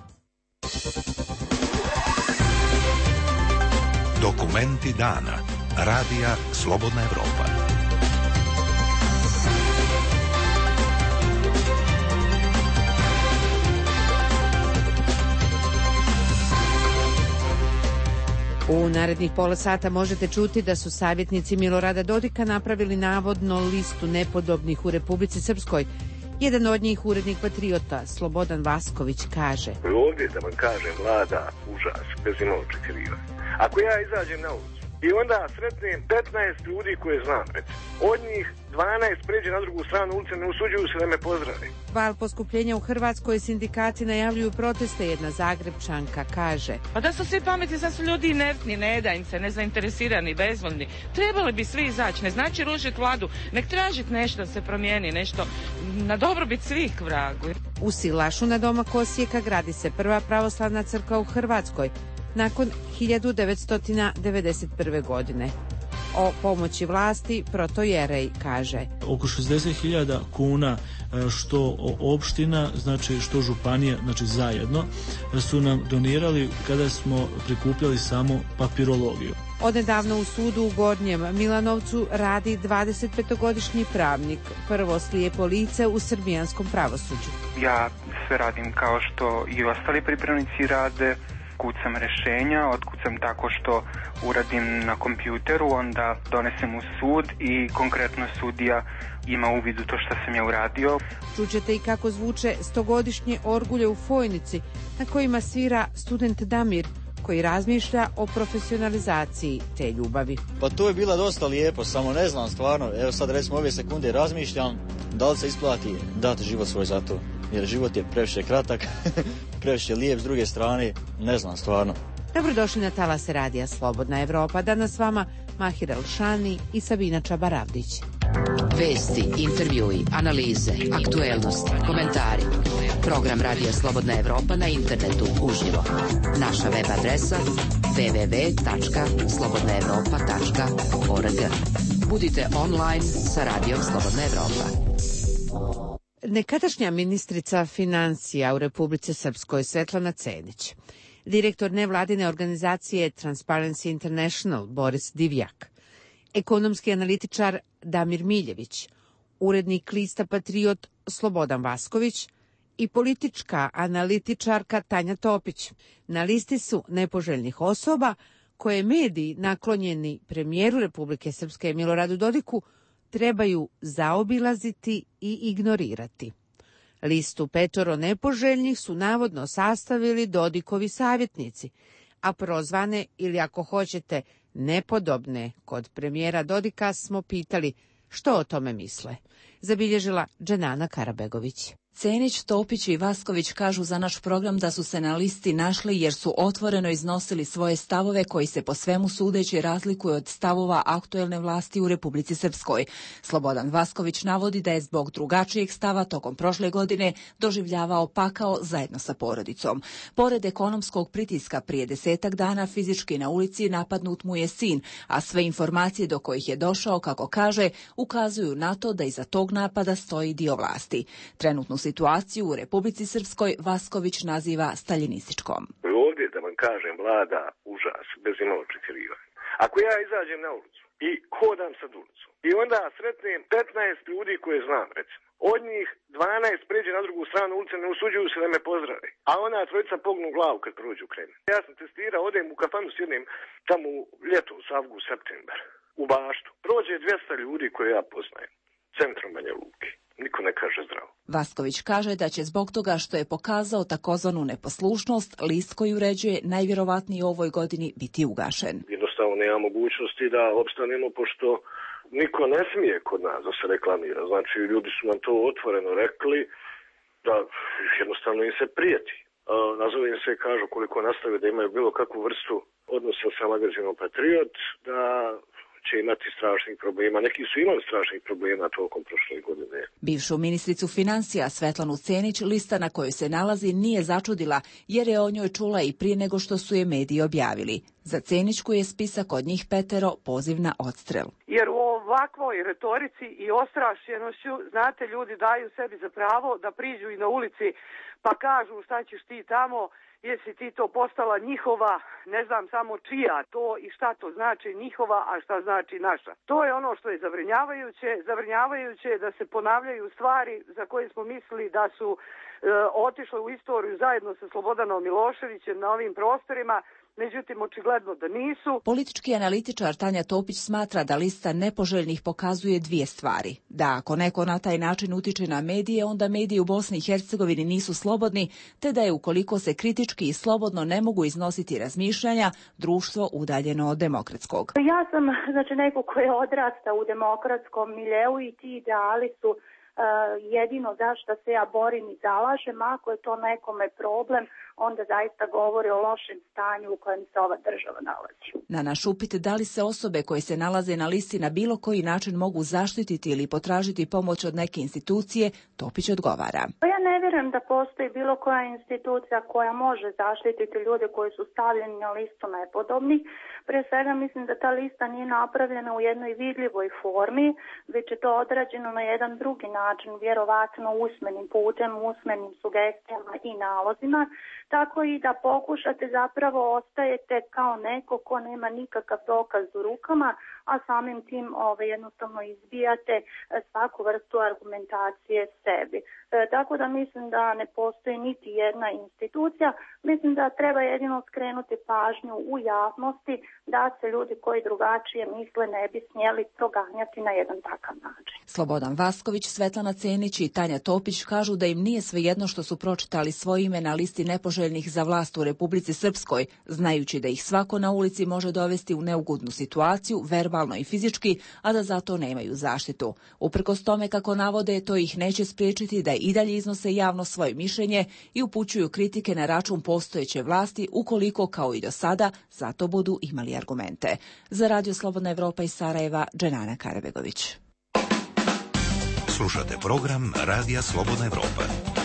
Dokumenti dana. Radija Slobodna Evropa. U narednih pola sata možete čuti da su savjetnici Milorada Dodika napravili navodno listu nepodobnih u Republici Srpskoj. Jedan od njih, urednik Patriota, Slobodan Vasković, kaže: Ovdje, da vam kažem, vlada užas, bez imalo očekivanja. Ako ja izađem na ulicu i onda sretnem petnaest ljudi koje znam, recimo, od njih dvanaest pređe na drugu stranu ulice, ne usuđuju se da me pozdravi. Val poskupljenja u Hrvatskoj, sindikati najavljuju proteste. Jedna Zagrebčanka kaže: Pa da su svi pametni, sad su ljudi inertni, ne da im se, nezainteresirani, bezvoljni. Trebali bi svi izaći, ne znači rušiti vladu, nek tražiti nešto da se promijeni, nešto na dobrobit svih, vragu. U Silašu na domak Osijeka gradi se prva pravoslavna crkva u Hrvatskoj nakon hiljadu devetsto devedeset prve. godine. O pomoći vlasti protojerej kaže: Oko šezdeset hiljada kuna što opština, znači što županija, znači zajedno su nam donirali kada smo prikupljali samo papirologiju. Odnedavno u sudu u Gornjem Milanovcu radi dvadesetpetogodišnji pravnik, prvo slijepo lice u srbijanskom pravosuđu. Ja sve radim kao što i ostali pripravnici rade. Kucam rešenja, otkucam tako što uradim na kompjuteru, onda donesem u sud i konkretno sudija ima uvid u to što sam ja uradio. Čućete i kako zvuče stogodišnje orgulje u Fojnici na kojima svira student Damir, koji razmišlja o profesionalizaciji te ljubavi. Pa to je bila dosta lijepo, samo ne znam stvarno, evo sad recimo ove sekunde razmišljam da li se isplati dati život svoj za to. Jer život je previše kratak, previše lijep, s druge strane, ne znam stvarno. Dobrodošli na talase Radija Slobodna Evropa. Danas s vama Mahir Elšani i Sabina Čabaravdić. Vesti, intervjui, analize, aktuelnosti, komentari. Program Radija Slobodna Evropa na internetu uživo. Naša web adresa w w w tačka slobodna evropa tačka org. Budite online sa Radijom Slobodna Evropa. Nekadašnja ministrica financija u Republici Srpskoj Svetlana Cenić, direktor nevladine organizacije Transparency International Boris Divjak, ekonomski analitičar Damir Miljević, urednik lista Patriot Slobodan Vasković i politička analitičarka Tanja Topić na listi su nepoželjnih osoba koje mediji naklonjeni premijeru Republike Srpske Miloradu Dodiku trebaju zaobilaziti i ignorirati. Listu petoro nepoželjnih su navodno sastavili Dodikovi savjetnici, a prozvane ili ako hoćete nepodobne kod premijera Dodika smo pitali što o tome misle. Zabilježila Dženana Karabegović. Cenić, Topić i Vasković kažu za naš program da su se na listi našli jer su otvoreno iznosili svoje stavove koji se po svemu sudeći razlikuju od stavova aktuelne vlasti u Republici Srpskoj. Slobodan Vasković navodi da je zbog drugačijeg stava tokom prošle godine doživljavao pakao zajedno sa porodicom. Pored ekonomskog pritiska prije desetak dana fizički na ulici napadnut mu je sin, a sve informacije do kojih je došao, kako kaže, ukazuju na to da iza tog napada stoji dio vlasti. Trenutnu situaciju u Republici Srpskoj Vasković naziva staljinističkom. Ovdje, da vam kažem, vlada užas, bez imalo očekivanja. Ako ja izađem na ulicu i hodam sad ulicu i onda sretnem petnaest ljudi koje znam, recimo, od njih dvanaest pređe na drugu stranu ulice, ne usuđuju se da me pozdrave, a ona trojica pognu glavu kad prođu krene. Ja sam testirao, odem u kafanu, sjednem tamo ljeto, u avgust, septembar, u Baštu. Prođe dvjesto ljudi koje ja poznajem, centrom Banja Luke. Niko ne kaže zdravo. Vasković kaže da će zbog toga što je pokazao takozvanu neposlušnost, list koji uređuje najvjerovatnije u ovoj godini biti ugašen. Jednostavno nema mogućnosti da opstanemo, pošto niko ne smije kod nas da se reklamira. Znači, ljudi su nam to otvoreno rekli, da jednostavno im se prijeti. Nazove im se i kažu koliko nastave da imaju bilo kakvu vrstu odnosa sa magazinom Patriot, da će imati strašnih problema. Neki su imali strašnih problema tokom prošle godine. Bivšu ministricu financija Svetlanu Cenić lista na kojoj se nalazi nije začudila, jer je o njoj čula i prije nego što su je mediji objavili. Za Cenićku je spisak od njih petero poziv na odstrel. Jer u ovakvoj retorici i ostrašćenošću, znate, ljudi daju sebi za pravo da priđu i na ulici pa kažu šta ćeš ti tamo, jesi ti to postala njihova, ne znam samo čija to i šta to znači njihova, a šta znači naša. To je ono što je zabrinjavajuće. Zabrinjavajuće je da se ponavljaju stvari za koje smo mislili da su e, otišle u istoriju zajedno sa Slobodanom Miloševićem na ovim prostorima. Međutim, očigledno da nisu. Politički analitičar Tanja Topić smatra da lista nepoželjnih pokazuje dvije stvari. Da ako neko na taj način utiče na medije, onda mediji u Bosni i Hercegovini nisu slobodni, te da je ukoliko se kritički i slobodno ne mogu iznositi razmišljanja, društvo udaljeno od demokratskog. Ja sam znači neko ko je odrastao u demokratskom miljeu i ti ideali su Uh, jedino za što se ja borim i zalažem. Ako je to nekome problem, onda zaista govori o lošem stanju u kojem se ova država nalazi. Na naš upit da li se osobe koje se nalaze na listi na bilo koji način mogu zaštititi ili potražiti pomoć od neke institucije, Topić odgovara. Ja ne vjerujem da postoji bilo koja institucija koja može zaštititi ljude koji su stavljeni na listu nepodobnih. Prije svega mislim da ta lista nije napravljena u jednoj vidljivoj formi, već je to odrađeno na jedan drugi način, vjerovatno usmenim putem, usmenim sugestijama i nalozima, tako i da pokušate zapravo ostajete kao neko ko nema nikakav dokaz u rukama, a samim tim ove, jednostavno izbijate svaku vrstu argumentacije sebi. E, tako da mislim da ne postoji niti jedna institucija, mislim da treba jedino skrenuti pažnju u javnosti da se ljudi koji drugačije misle ne bi smjeli proganjati na jedan takav način. Slobodan Vasković, Svetlana Cenić i Tanja Topić kažu da im nije svejedno što su pročitali svoje ime na listi nepoželjnih za vlast u Republici Srpskoj, znajući da ih svako na ulici može dovesti u neugodnu situaciju, verbalno i fizički, a da zato nemaju zaštitu. Uprkos tome, kako navode, to ih neće spriječiti da i dalje iznose javno svoje mišljenje i upućuju kritike na račun postojeće vlasti ukoliko, kao i do sada, zato budu imali argumente. Za Radio Slobodna Evropa iz Sarajeva, Dženana Karabegović. Slušate program Radija Slobodna Evropa.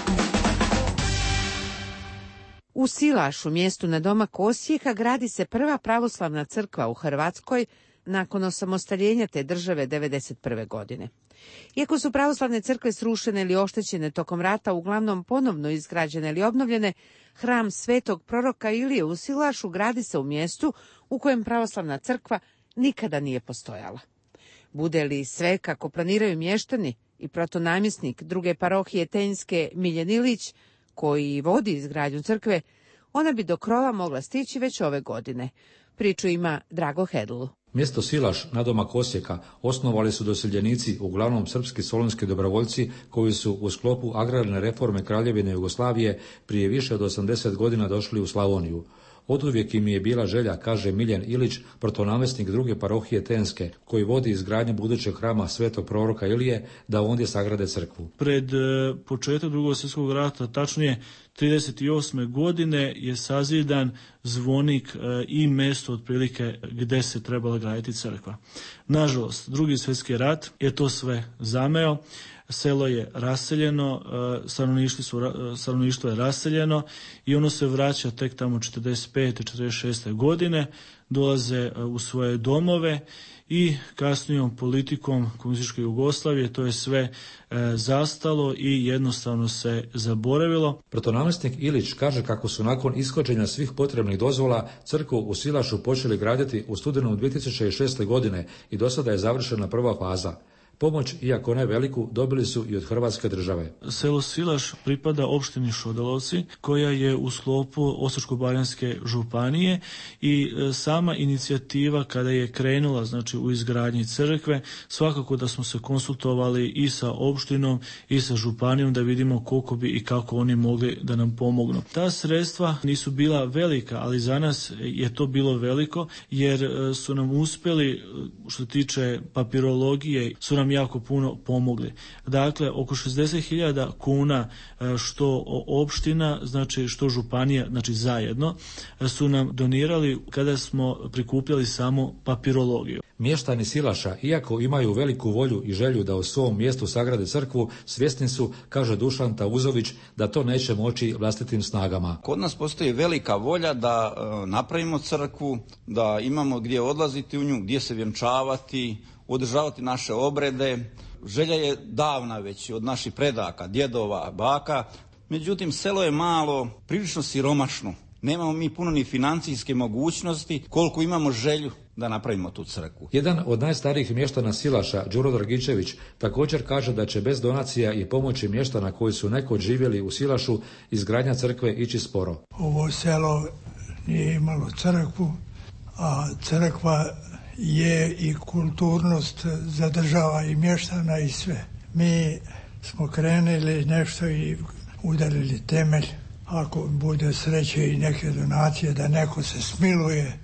U Silašu, mjestu na domak Osijeka, gradi se prva pravoslavna crkva u Hrvatskoj nakon osamostaljenja te države devedeset prve. godine. Iako su pravoslavne crkve srušene ili oštećene tokom rata, uglavnom ponovno izgrađene ili obnovljene, hram svetog proroka Ilije u Silašu gradi se u mjestu u kojem pravoslavna crkva nikada nije postojala. Bude li sve kako planiraju mještani i protonamjesnik druge parohije Tenjske Miljen Ilić, koji vodi izgradnju crkve, ona bi do krova mogla stići već ove godine. Priču ima Drago Hedl. Mjesto Silaš, nadomak Osijeka, osnovali su doseljenici, uglavnom srpski solunski dobrovoljci, koji su u sklopu agrarne reforme Kraljevine Jugoslavije prije više od osamdeset godina došli u Slavoniju. Oduvijek im je bila želja, kaže Miljen Ilić, protonamjesnik druge parohije Tenske, koji vodi izgradnju budućeg hrama svetog proroka Ilije, da ondje sagrade crkvu. Pred e, početak drugog svjetskog rata, tačnije trideset osme. godine, je sazidan zvonik e, i mjesto otprilike gdje se trebala graditi crkva. Nažalost, drugi svjetski rat je to sve zameo. Selo je raseljeno, stanovništvo, su, stanovništvo je raseljeno i ono se vraća tek tamo četrdeset pete. četrdeset šeste. godine, dolaze u svoje domove i kasnijom politikom komunističke Jugoslavije to je sve e, zastalo i jednostavno se zaboravilo. Protonamjesnik Ilić kaže kako su nakon ishođenja svih potrebnih dozvola crkvu u Silašu počeli graditi u studenom dvije tisuće šeste. godine i do sada je završena prva faza. Pomoć, iako ne veliku, dobili su i od Hrvatske države. Selo Silaš pripada opštini Šodalovci, koja je u sklopu Osječko-baranjske županije i sama inicijativa kada je krenula, znači, u izgradnji crkve, svakako da smo se konsultovali i sa opštinom i sa županijom da vidimo koliko bi i kako oni mogli da nam pomognu. Ta sredstva nisu bila velika, ali za nas je to bilo veliko jer su nam uspjeli, što tiče papirologije, su nam jako puno pomogli. Dakle, oko šezdeset hiljada kuna što opština, znači što županija, znači zajedno, su nam donirali kada smo prikupljali samo papirologiju. Mještani Silaša, iako imaju veliku volju i želju da u svom mjestu sagrade crkvu, svjesni su, kaže Dušan Tauzović, da to neće moći vlastitim snagama. Kod nas postoji velika volja da e, napravimo crkvu, da imamo gdje odlaziti u nju, gdje se vjenčavati, održavati naše obrede. Želja je davna već od naših predaka, djedova, baka. Međutim, selo je malo, prilično siromašno. Nemamo mi puno ni financijske mogućnosti koliko imamo želju da napravimo tu crkvu. Jedan od najstarijih mještana Silaša, Đuro Dragičević, također kaže da će bez donacija i pomoći mještana koji su nekoć živjeli u Silašu izgradnja crkve ići sporo. Ovo selo nije imalo crkvu, a crkva je i kulturnost zadržava i mještana i sve. Mi smo krenuli nešto i udarili temelj. Ako bude sreće i neke donacije da neko se smiluje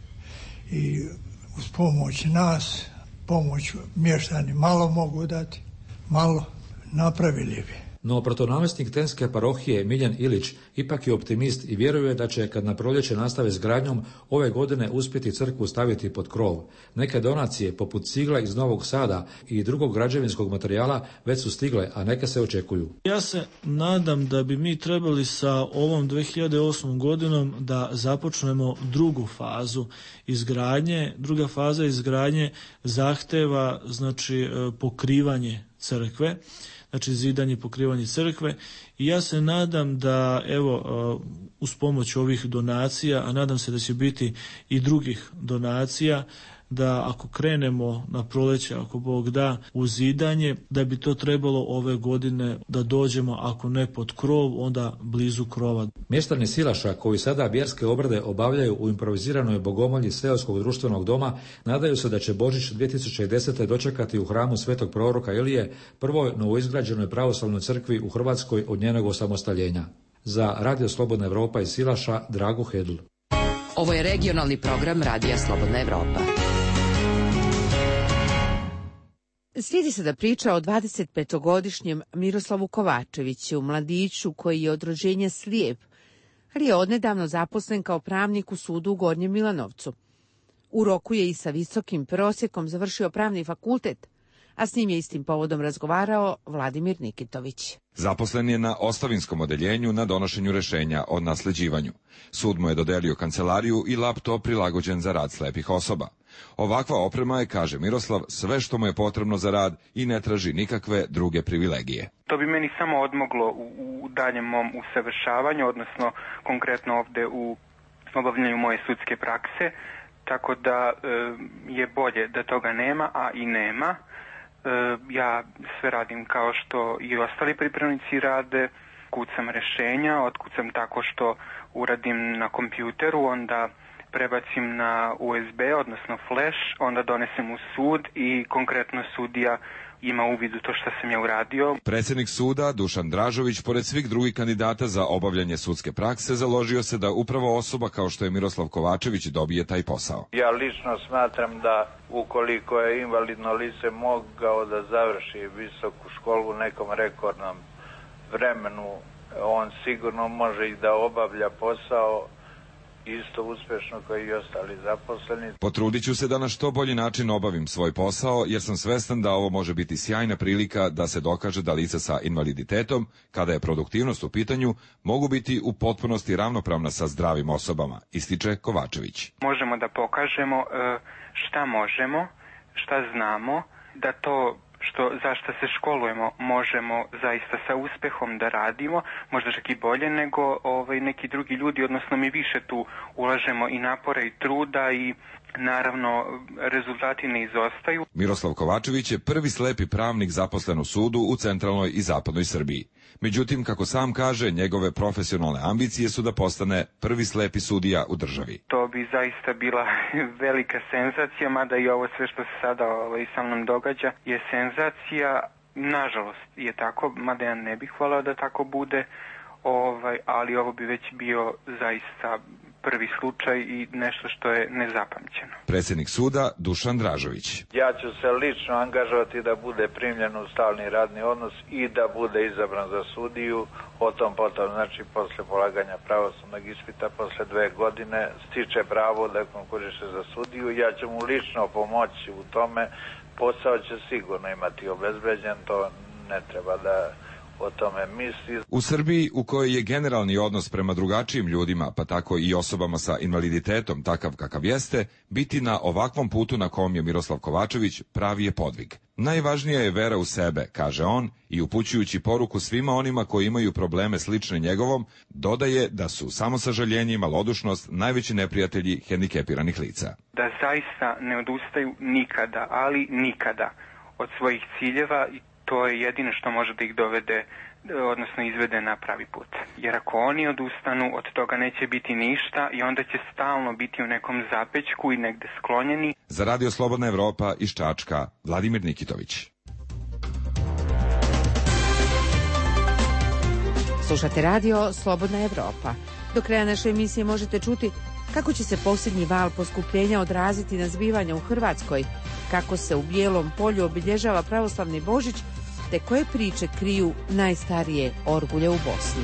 i uz pomoć nas, pomoć mještani malo mogu dati, malo napravili bi. No protonamjesnik Tenske parohije Miljan Ilić ipak je optimist i vjeruje da će, kad na proljeće nastave s gradnjom, ove godine uspjeti crkvu staviti pod krov. Neke donacije, poput cigla iz Novog Sada i drugog građevinskog materijala, već su stigle, a neke se očekuju. Ja se nadam da bi mi trebali sa ovom dve hiljade osmom godinom da započnemo drugu fazu izgradnje. Druga faza izgradnje zahteva, znači, pokrivanje crkve, znači zidanje, pokrivanje crkve, i ja se nadam da, evo, uz pomoć ovih donacija, a nadam se da će biti i drugih donacija, da ako krenemo na proleće, ako Bog da, u zidanje, da bi to trebalo ove godine da dođemo, ako ne pod krov, onda blizu krova. Mještani Silaša, koji sada vjerske obrede obavljaju u improviziranoj bogomolji seoskog društvenog doma, nadaju se da će Božić dvije tisuće desete. dočekati u hramu Svetog proroka Ilije, prvoj novoizgrađenoj pravoslavnoj crkvi u Hrvatskoj od njenog osamostaljenja. Za Radio Slobodna Evropa iz Silaša, Drago Hedl. Ovo je regionalni program Radija Slobodna Evropa. Slijedi se da priča o dvadesetpetogodišnjem Miroslavu Kovačeviću, mladiću koji je od rođenja slijep, ali je odnedavno zaposlen kao pravnik u sudu u Gornjem Milanovcu. U roku je i sa visokim prosjekom završio pravni fakultet, a s njim je istim povodom razgovarao Vladimir Nikitović. Zaposlen je na ostavinskom odeljenju na donošenju rešenja o nasljeđivanju. Sud mu je dodelio kancelariju i laptop prilagođen za rad slepih osoba. Ovakva oprema je, kaže Miroslav, sve što mu je potrebno za rad i ne traži nikakve druge privilegije. To bi meni samo odmoglo u, u daljem mom usavršavanju, odnosno konkretno ovde u obavljanju moje sudske prakse, tako da e, je bolje da toga nema, a i nema. E, ja sve radim kao što i ostali pripravnici rade, kucam rešenja, otkucam tako što uradim na kompjuteru, onda prebacim na U S B, odnosno flash, onda donesem u sud i konkretno sudija ima uvid u to što sam ja uradio. Predsjednik suda Dušan Dražović, pored svih drugih kandidata za obavljanje sudske prakse, založio se da upravo osoba kao što je Miroslav Kovačević dobije taj posao. Ja lično smatram da ukoliko je invalidno lice mogao da završi visoku školu u nekom rekordnom vremenu, on sigurno može i da obavlja posao isto uspješno kao i ostali zaposleni. Potrudit ću se da na što bolji način obavim svoj posao, jer sam svestan da ovo može biti sjajna prilika da se dokaže da lica sa invaliditetom, kada je produktivnost u pitanju, mogu biti u potpunosti ravnopravna sa zdravim osobama, ističe Kovačević. Možemo da pokažemo šta možemo, šta znamo, da to što za što se školujemo možemo zaista sa uspehom da radimo, možda čak i bolje nego ovaj, neki drugi ljudi, odnosno mi više tu ulažemo i napore i truda i naravno rezultati ne izostaju. Miroslav Kovačević je prvi slepi pravnik zaposlen u sudu u centralnoj i zapadnoj Srbiji. Međutim, kako sam kaže, njegove profesionalne ambicije su da postane prvi slepi sudija u državi. To bi zaista bila velika senzacija, mada i ovo sve što se sada ovaj, sa mnom događa je senzacija. Nažalost je tako, mada ja ne bih hvalao da tako bude, ovaj, ali ovo bi već bio zaista prvi slučaj i nešto što je nezapamćeno. Predsjednik suda Dušan Dražović. Ja ću se lično angažovati da bude primljen u stalni radni odnos i da bude izabran za sudiju. O tom potom, znači, posle polaganja pravosudnog ispita, posle dve godine, stiče pravo da konkuriše za sudiju. Ja ću mu lično pomoći u tome. Posao će sigurno imati obezbeđen, to ne treba da o tome misli. U Srbiji, u kojoj je generalni odnos prema drugačijim ljudima, pa tako i osobama sa invaliditetom takav kakav jeste, biti na ovakvom putu na kom je Miroslav Kovačević pravi je podvig. Najvažnija je vera u sebe, kaže on, i upućujući poruku svima onima koji imaju probleme slične njegovom, dodaje da su samo sažaljenje i malodušnost najveći neprijatelji hendikepiranih lica. Da zaista ne odustaju nikada, ali nikada od svojih ciljeva, i to je jedino što može da ih dovede, odnosno izvede na pravi put. Jer ako oni odustanu, od toga neće biti ništa i onda će stalno biti u nekom zapećku i negde sklonjeni. Za Radio Slobodna Evropa iz Čačka, Vladimir Nikitović. Slušate radio Slobodna Evropa. Do kraja naše emisije možete čuti kako će se posljednji val poskupljenja odraziti na zbivanja u Hrvatskoj, kako se u Bijelom Polju obilježava pravoslavni Božić, te koje priče kriju najstarije orgulje u Bosni.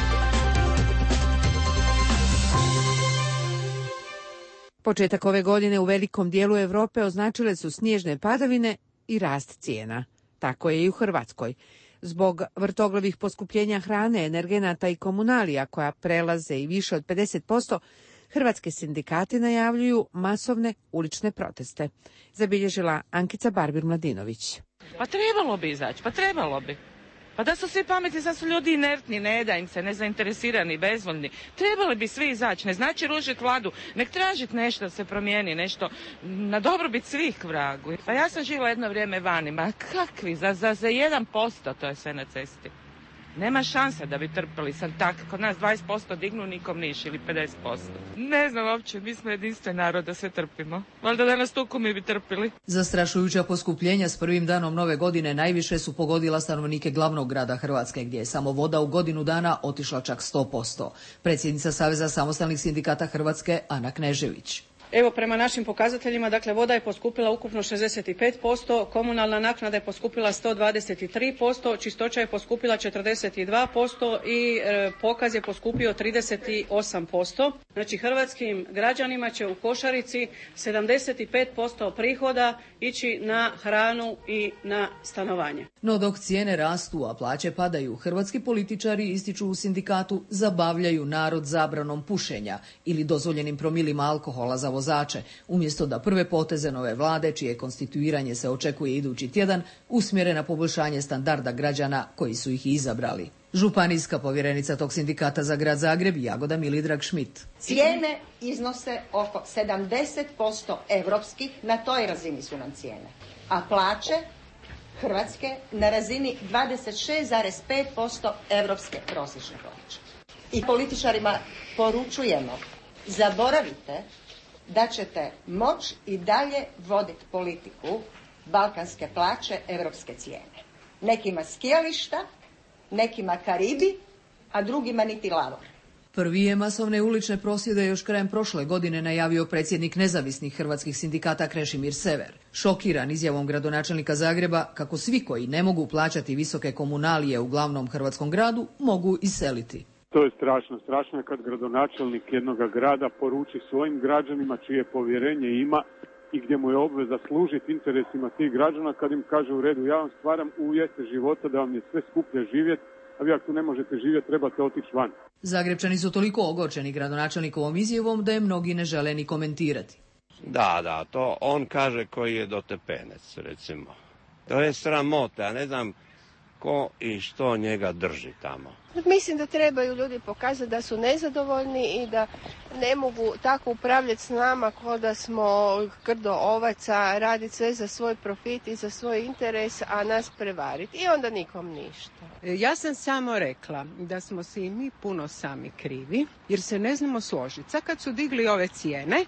Početak ove godine u velikom dijelu Europe označile su snježne padavine i rast cijena. Tako je i u Hrvatskoj. Zbog vrtoglavih poskupljenja hrane, energenata i komunalija koja prelaze i više od pedeset posto, hrvatske sindikati najavljuju masovne ulične proteste. Zabilježila Ankica Barbir-Mladinović. Pa trebalo bi izaći, pa trebalo bi. Pa da su svi pametni, sad su ljudi inertni, ne da im se, nezainteresirani, bezvoljni. Trebali bi svi izaći, ne znači ružiti vladu, nek tražiti nešto da se promijeni, nešto na dobrobit svih, vragu. Pa ja sam živjela jedno vrijeme vani, ma kakvi, za, za, za jedan posto to je sve na cesti. Nema šanse da bi trpili sam tak, kod nas dvadeset posto dignu, nikom niš, ili pedeset posto. Ne znam uopće, mi smo jedinstven narod da sve trpimo. Valjda da nas tuku mi bi trpili. Zastrašujuća poskupljenja s prvim danom nove godine najviše su pogodila stanovnike glavnog grada Hrvatske, gdje je samo voda u godinu dana otišla čak sto posto. Predsjednica Saveza samostalnih sindikata Hrvatske, Ana Knežević. Evo, prema našim pokazateljima, dakle, voda je poskupila ukupno šezdeset pet posto, komunalna naknada je poskupila sto dvadeset tri posto, čistoća je poskupila četrdeset dva posto i e, pokaz je poskupio trideset osam posto. Znači, hrvatskim građanima će u košarici sedamdeset pet posto prihoda ići na hranu i na stanovanje. No dok cijene rastu, a plaće padaju, hrvatski političari, ističu u sindikatu, zabavljaju narod zabranom pušenja ili dozvoljenim promilima alkohola za vozače, umjesto da prve poteze nove vlade, čije konstituiranje se očekuje idući tjedan, usmjere na poboljšanje standarda građana koji su ih izabrali. Županijska povjerenica tog sindikata za grad Zagreb, Jagoda Milidrag Šmit. Cijene iznose oko sedamdeset posto evropskih, na toj razini su nam cijene, a plaće Hrvatske na razini dvadeset šest zarez pet posto evropske prosječne plaće. I političarima poručujemo, zaboravite da ćete moći i dalje voditi politiku balkanske plaće, evropske cijene. Nekima skijališta, nekima Karibi, a drugima niti lavor. Prvi je masovne ulične prosvjede još krajem prošle godine najavio predsjednik nezavisnih hrvatskih sindikata Krešimir Sever. Šokiran izjavom gradonačelnika Zagreba kako svi koji ne mogu plaćati visoke komunalije u glavnom hrvatskom gradu mogu iseliti. To je strašno. Strašno je kad gradonačelnik jednog grada poruči svojim građanima čije povjerenje ima i gdje mu je obveza služiti interesima tih građana, kad im kaže u redu, ja vam stvaram uvjete života da vam je sve skuplje živjeti, a vi ako tu ne možete živjeti trebate otići van. Zagrebčani su toliko ogorčeni gradonačelnikovom izjavom da je mnogi ne žele ni komentirati. Da, da, to on kaže koji je dotepenec, recimo. To je sramota, ja ne znam ko i što njega drži tamo. Mislim da trebaju ljudi pokazati da su nezadovoljni i da ne mogu tako upravljati s nama kao da smo grdo ovaca, raditi sve za svoj profit i za svoj interes, a nas prevariti. I onda nikom ništa. Ja sam samo rekla da smo si mi puno sami krivi, jer se ne znamo složiti. Sad kad su digli ove cijene,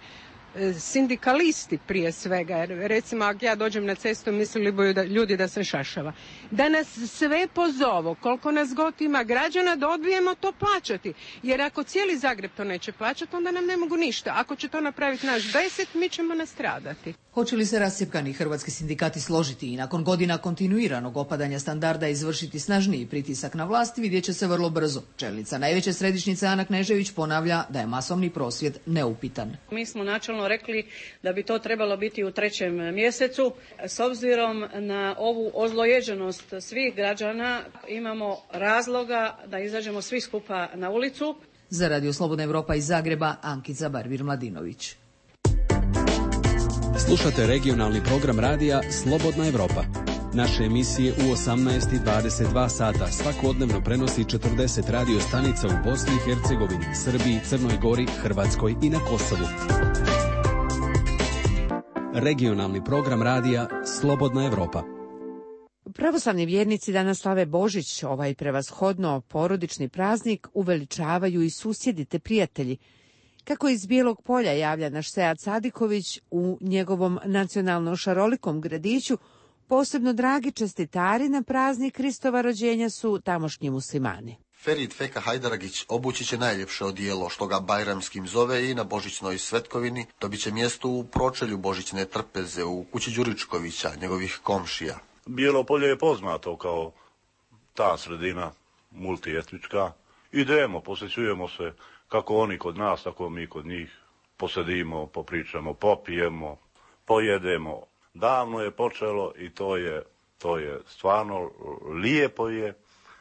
sindikalisti prije svega, jer recimo ako ja dođem na cestu mislili bi da ljudi da se šašava, da nas sve pozovu, koliko nas god ima građana, da odbijemo to plaćati, jer ako cijeli Zagreb to neće plaćati, onda nam ne mogu ništa. Ako će to napraviti naš deset, mi ćemo nastradati. Hoće li se rascjepkani hrvatski sindikati složiti i nakon godina kontinuiranog opadanja standarda izvršiti snažniji pritisak na vlast, vidjet će se vrlo brzo. Čelnica najveće središnjice Ana Knežević ponavlja da je masovni prosvjed neupitan. Mi smo načelno rekli da bi to trebalo biti u trećem mjesecu. S obzirom na ovu ozlojeđenost svih građana imamo razloga da izađemo svi skupa na ulicu. Za Radio Slobodna Evropa iz Zagreba, Ankica Barbir-Mladinović. Slušate regionalni program radija Slobodna Evropa. Naše emisije u osamnaest i dvadeset dva sata svakodnevno prenosi četrdeset radio stanica u Bosni i Hercegovini, Srbiji, Crnoj Gori, Hrvatskoj i na Kosovu. Regionalni program radija Slobodna Evropa. Pravoslavni vjernici danas slave Božić, ovaj prevashodno porodični praznik uveličavaju i susjedi te prijatelji. Kako iz Bijelog Polja javlja naš Sead Sadiković, u njegovom nacionalno šarolikom gradiću posebno dragi čestitari na praznik Kristova rođenja su tamošnji muslimani. Ferid Feka Hajdaragić obući će najljepše odijelo, što ga bajramskim zove, i na božićnoj svetkovini dobit će mjesto u pročelju božićne trpeze u kući Đuričkovića, njegovih komšija. Bijelo Polje je poznato kao ta sredina multietnička. Idemo, posjećujemo se kako oni kod nas, tako mi kod njih. Posedimo, popričamo, popijemo, pojedemo. Davno je počelo i to je, to je stvarno lijepo je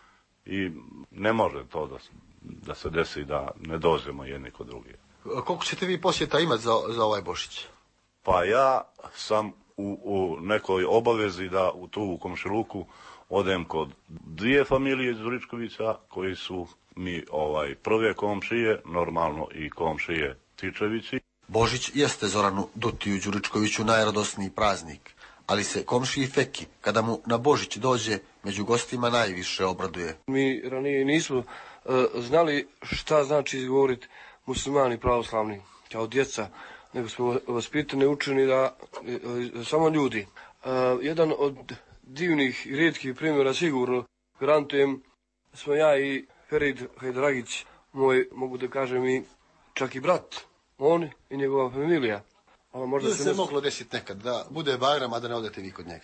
i ne može to da, da se desi da ne dođemo jedni kod drugi. Koliko ćete vi posjeta imati za, za ovaj Božić? Pa ja sam u, u nekoj obavezi da u tu u komšiluku odem kod dvije familije iz Đuričkovića koji su mi ovaj prve komšije, normalno i komšije Tičevići. Božić jeste Zoranu Dutiju Đuričkoviću najradosniji praznik, ali se komšiji Feki, kada mu na Božić dođe, među gostima najviše obraduje. Mi ranije nismo uh, znali šta znači izgovoriti muslimani pravoslavni kao djeca, nego smo vaspitani, učeni da uh, samo ljudi. Uh, jedan od divnih i rijetkih primjera sigurno, garantujem, smo ja i Ferid Hajdaragić, moj, mogu da kažem, i čak i brat. On i njegova familija. A možda se, se nešto... moglo desiti nekad da bude Bajram, a da ne odete vi kod njega?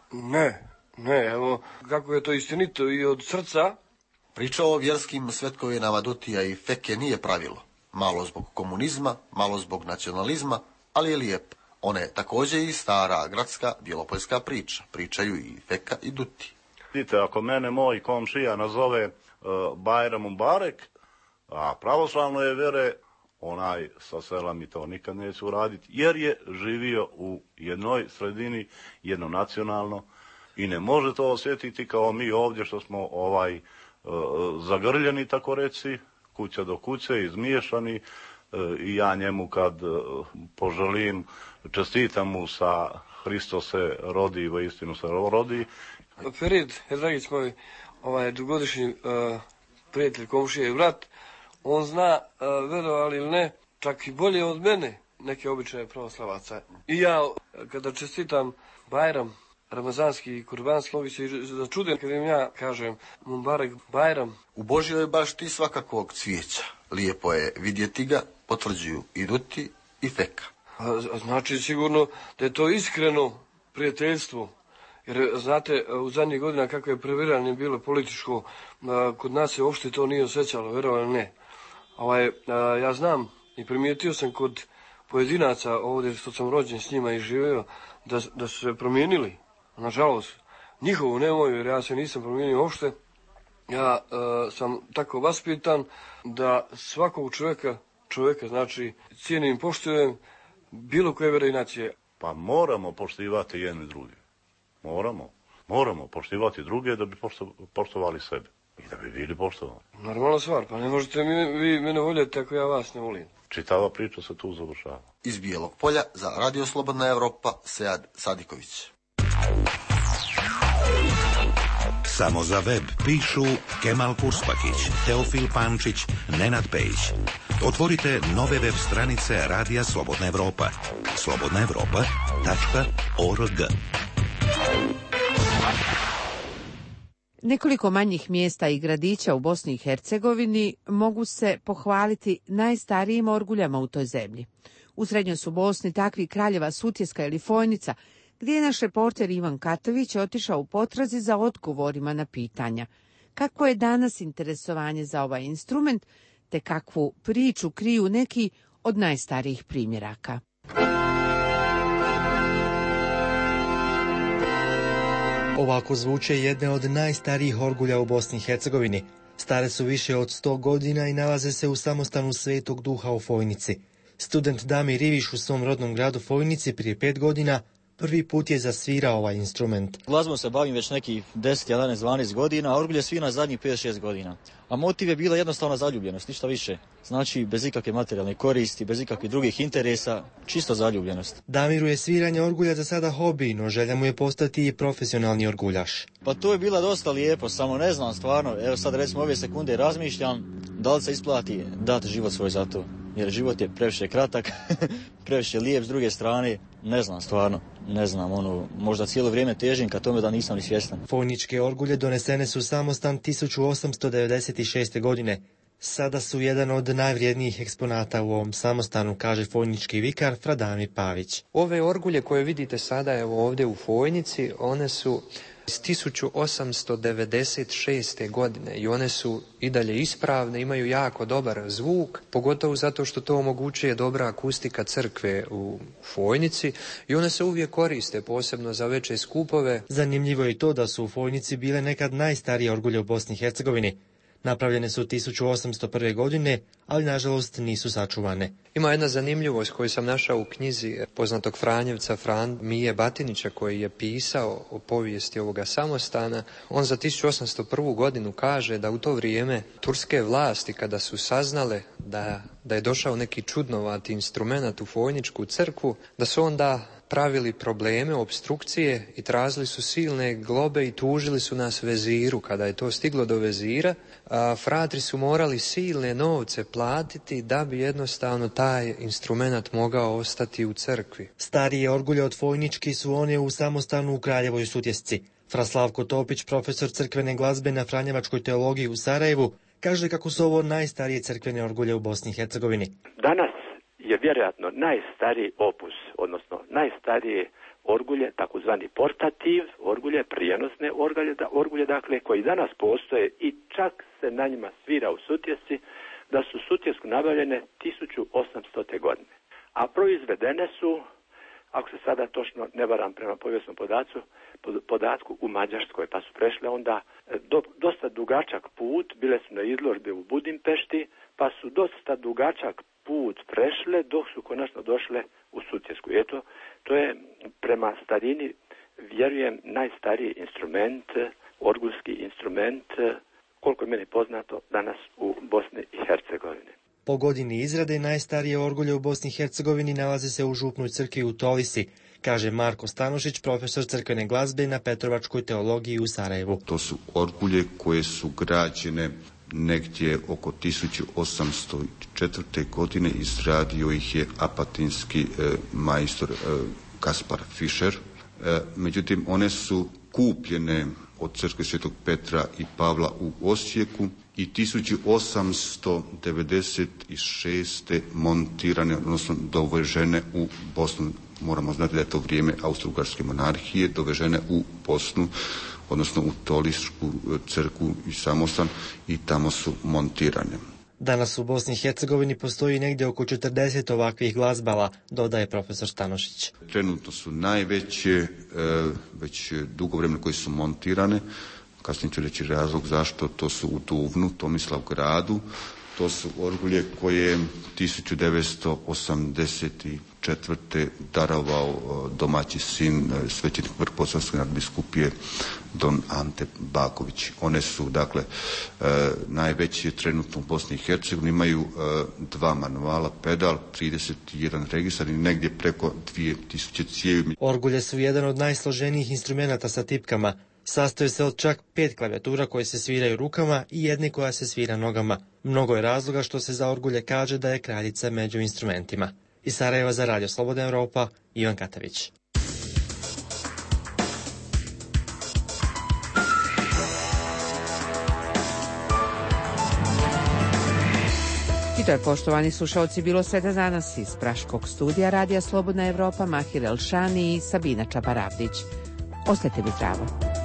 Ne, ne, evo, kako je to istinito i od srca. Priča o vjerskim svetkovinama Dutija i Feke nije pravilo. Malo zbog komunizma, malo zbog nacionalizma, ali je lijep. Ona je također i stara gradska bjelopoljska priča. Pričaju i Feka i Duti. Vidite, ako mene moj komšija nazove uh, Bajram Mubarek, a pravoslavno je vere, onaj sa sela mi to nikad neće uraditi, jer je živio u jednoj sredini, jednonacionalno, i ne može to osjetiti kao mi ovdje što smo ovaj uh, zagrljeni, tako reći, kuća do kuće, izmiješani, uh, i ja njemu kad uh, poželim, čestitam mu sa Hristo se rodi, u istinu se rodi. Ferid Hajdaragić, moj ovaj dugogodišnji uh, prijatelj, komšija i brat, on zna, uh, verovali ili ne, čak i bolje od mene neke običaje pravoslavaca. I ja, kada čestitam Bajram, ramazanski i kurbanski, mogu se začuditi kada im ja kažem Mubarek Bajram. U Božjoj bašti svakakvog cvijeća. Lijepo je vidjeti ga, potvrđuju i Duti i Feka. A, znači sigurno da je to iskreno prijateljstvo. Jer, znate, u zadnjih godina kako je previranje bilo političko, a, kod nas se uopšte to nije osjećalo, verovali ne. Ovaj, a, ja znam i primijetio sam kod pojedinaca ovdje što sam rođen s njima i živio, da, da su se promijenili. Nažalost, njihovu, ne moju, jer ja se nisam promijenio uopšte. Ja a, sam tako vaspitan da svakog čovjeka, čovjeka znači cijenim, poštujem bilo koje vere i nacije. Pa moramo poštivati jedni drugi. Moramo. Moramo poštivati druge da bi poštovali sebe. I da bi bili poštovani. Normalna stvar, pa ne možete mi, vi mene voljeti ako ja vas ne volim. Čitava priča se tu završava. Iz Bijelog Polja za Radio Slobodna Evropa, Sead Sadiković. Samo za web pišu Kemal Kurspakić, Teofil Pančić, Nenad Pejić. Otvorite nove web stranice Radija Slobodna Evropa. slobodna evropa tačka org. Nekoliko manjih mjesta i gradića u Bosni i Hercegovini mogu se pohvaliti najstarijim orguljama u toj zemlji. U srednjoj su Bosni takvi Kraljeva Sutjeska ili Fojnica, gdje je naš reporter Ivan Katović otišao u potrazi za odgovorima na pitanja. Kako je danas interesovanje za ovaj instrument, te kakvu priču kriju neki od najstarijih primjeraka. Ovako zvuče jedne od najstarijih orgulja u Bosni i Hercegovini. Stare su više od sto godina i nalaze se u samostanu Svetog Duha u Fojnici. Student Damir Iviš u svom rodnom gradu Fojnici prije pet godina prvi put je zasvirao ovaj instrument. Glazbom se bavim već nekih deset, jedanaest, dvanaest godina, a orgulje svira zadnjih pet šest godina. A motiv je bila jednostavna zaljubljenost, ništa više. Znači, bez ikakve materijalne koristi, bez ikakvih drugih interesa, čisto zaljubljenost. Damiru je sviranje orgulja za sada hobi, no želja mu je postati i profesionalni orguljaš. Pa to je bila dosta lijepo, samo ne znam stvarno, evo sad recimo ove sekunde razmišljam da li se isplati dati život svoj za to. Jer život je previše kratak, previše lijep, s druge strane, ne znam stvarno, ne znam, ono, možda cijelo vrijeme težim ka tome da nisam ni svjestan. Fojničke orgulje donesene su u samostan tisuću osamsto devedeset šeste. godine. Sada su jedan od najvrijednijih eksponata u ovom samostanu, kaže fojnički vikar Fradami Pavić. Ove orgulje koje vidite sada evo ovdje u Fojnici, one su iz tisuću osamsto devedeset šeste. godine i one su i dalje ispravne, imaju jako dobar zvuk, pogotovo zato što to omogućuje dobra akustika crkve u Fojnici i one se uvijek koriste, posebno za veće skupove. Zanimljivo je to da su u Fojnici bile nekad najstarije orgulje u Bosni i Hercegovini. Napravljene su tisuću osamsto prve. godine, ali nažalost nisu sačuvane. Ima jedna zanimljivost koju sam našao u knjizi poznatog Franjevca Fran Mije Batinića, koji je pisao o povijesti ovoga samostana. On za tisuću osamsto prvu. godinu kaže da u to vrijeme turske vlasti, kada su saznale da, da je došao neki čudnovati instrument u Fojničku crkvu, da su onda pravili probleme, opstrukcije i tražili su silne globe i tužili su nas veziru. Kada je to stiglo do vezira, a, fratri su morali silne novce platiti da bi jednostavno taj instrument mogao ostati u crkvi. Starije orgulje od Fojnički su one u samostanu u Kraljevoj Sutjesci. Fra Slavko Topić, profesor crkvene glazbe na Franjevačkoj teologiji u Sarajevu, kaže kako su ovo najstarije crkvene orgulje u Bosni i Hercegovini. Danas je vjerojatno najstariji opus, odnosno najstarije orgulje, takozvani portativ, orgulje, prijenosne orgulje, orgulje, dakle, koji danas postoje i čak se na njima svira u Sutjesci, da su Sutjesku nabavljene tisuću osamstote. godine. A proizvedene su, ako se sada točno ne varam prema povijesnom podatku, podatku u Mađarskoj, pa su prešle onda do, dosta dugačak put, bile su na izložbi u Budimpešti, pa su dosta dugačak put prešle dok su konačno došle u Sutjesku. Eto, to je prema starini, vjerujem, najstariji instrument, orgulski instrument, koliko je meni poznato, danas u Bosni i Hercegovini. Po godini izrade najstarije orgulje u Bosni i Hercegovini nalaze se u župnoj crkvi u Tolisi, kaže Marko Stanošić, profesor crkvene glazbe na Petrovačkoj teologiji u Sarajevu. To su orgulje koje su građene negdje oko tisuću osamsto četvrte. godine, izradio ih je apatinski e, majstor e, Kaspar Fischer. E, međutim, one su kupljene od crkve Svetog Petra i Pavla u Osijeku i tisuću osamsto devedeset šeste. montirane, odnosno dovežene u Bosnu. Moramo znati da je to vrijeme Austro-Ugarske monarhije, dovežene u Bosnu, odnosno u Tolišku crkvu i samostan, i tamo su montirane. Danas u Bosni i Hercegovini postoji negdje oko četrdeset ovakvih glazbala, dodaje profesor Stanošić. Trenutno su najveće, već dugo vremena koje su montirane. Kasnije ću reći razlog zašto. To su u Duvnu, Tomislavgradu. To su orgulje koje tisuću devetsto osamdeset četvrte. darovao domaći sin svećenik Vrhbosanske nadbiskupije don Ante Baković. One su, dakle, najveće trenutno u Bosni i Hercegovini, imaju dva manuala, pedal, trideset jedan registar i negdje preko dvije tisuće cijevi. Orgulje su jedan od najsloženijih instrumenata sa tipkama. Sastoji se od čak pet klavijatura koje se sviraju rukama i jedne koja se svira nogama. Mnogo je razloga što se za orgulje kaže da je kraljica među instrumentima. Iz Sarajeva za Radio Slobodna Evropa, Ivan Katavić. I to je, poštovani slušalci, bilo sve za danas iz Praškog studija Radija Slobodna Evropa, Mahir Elšani i Sabina Čabaravdić. Ostajte mi zdravo.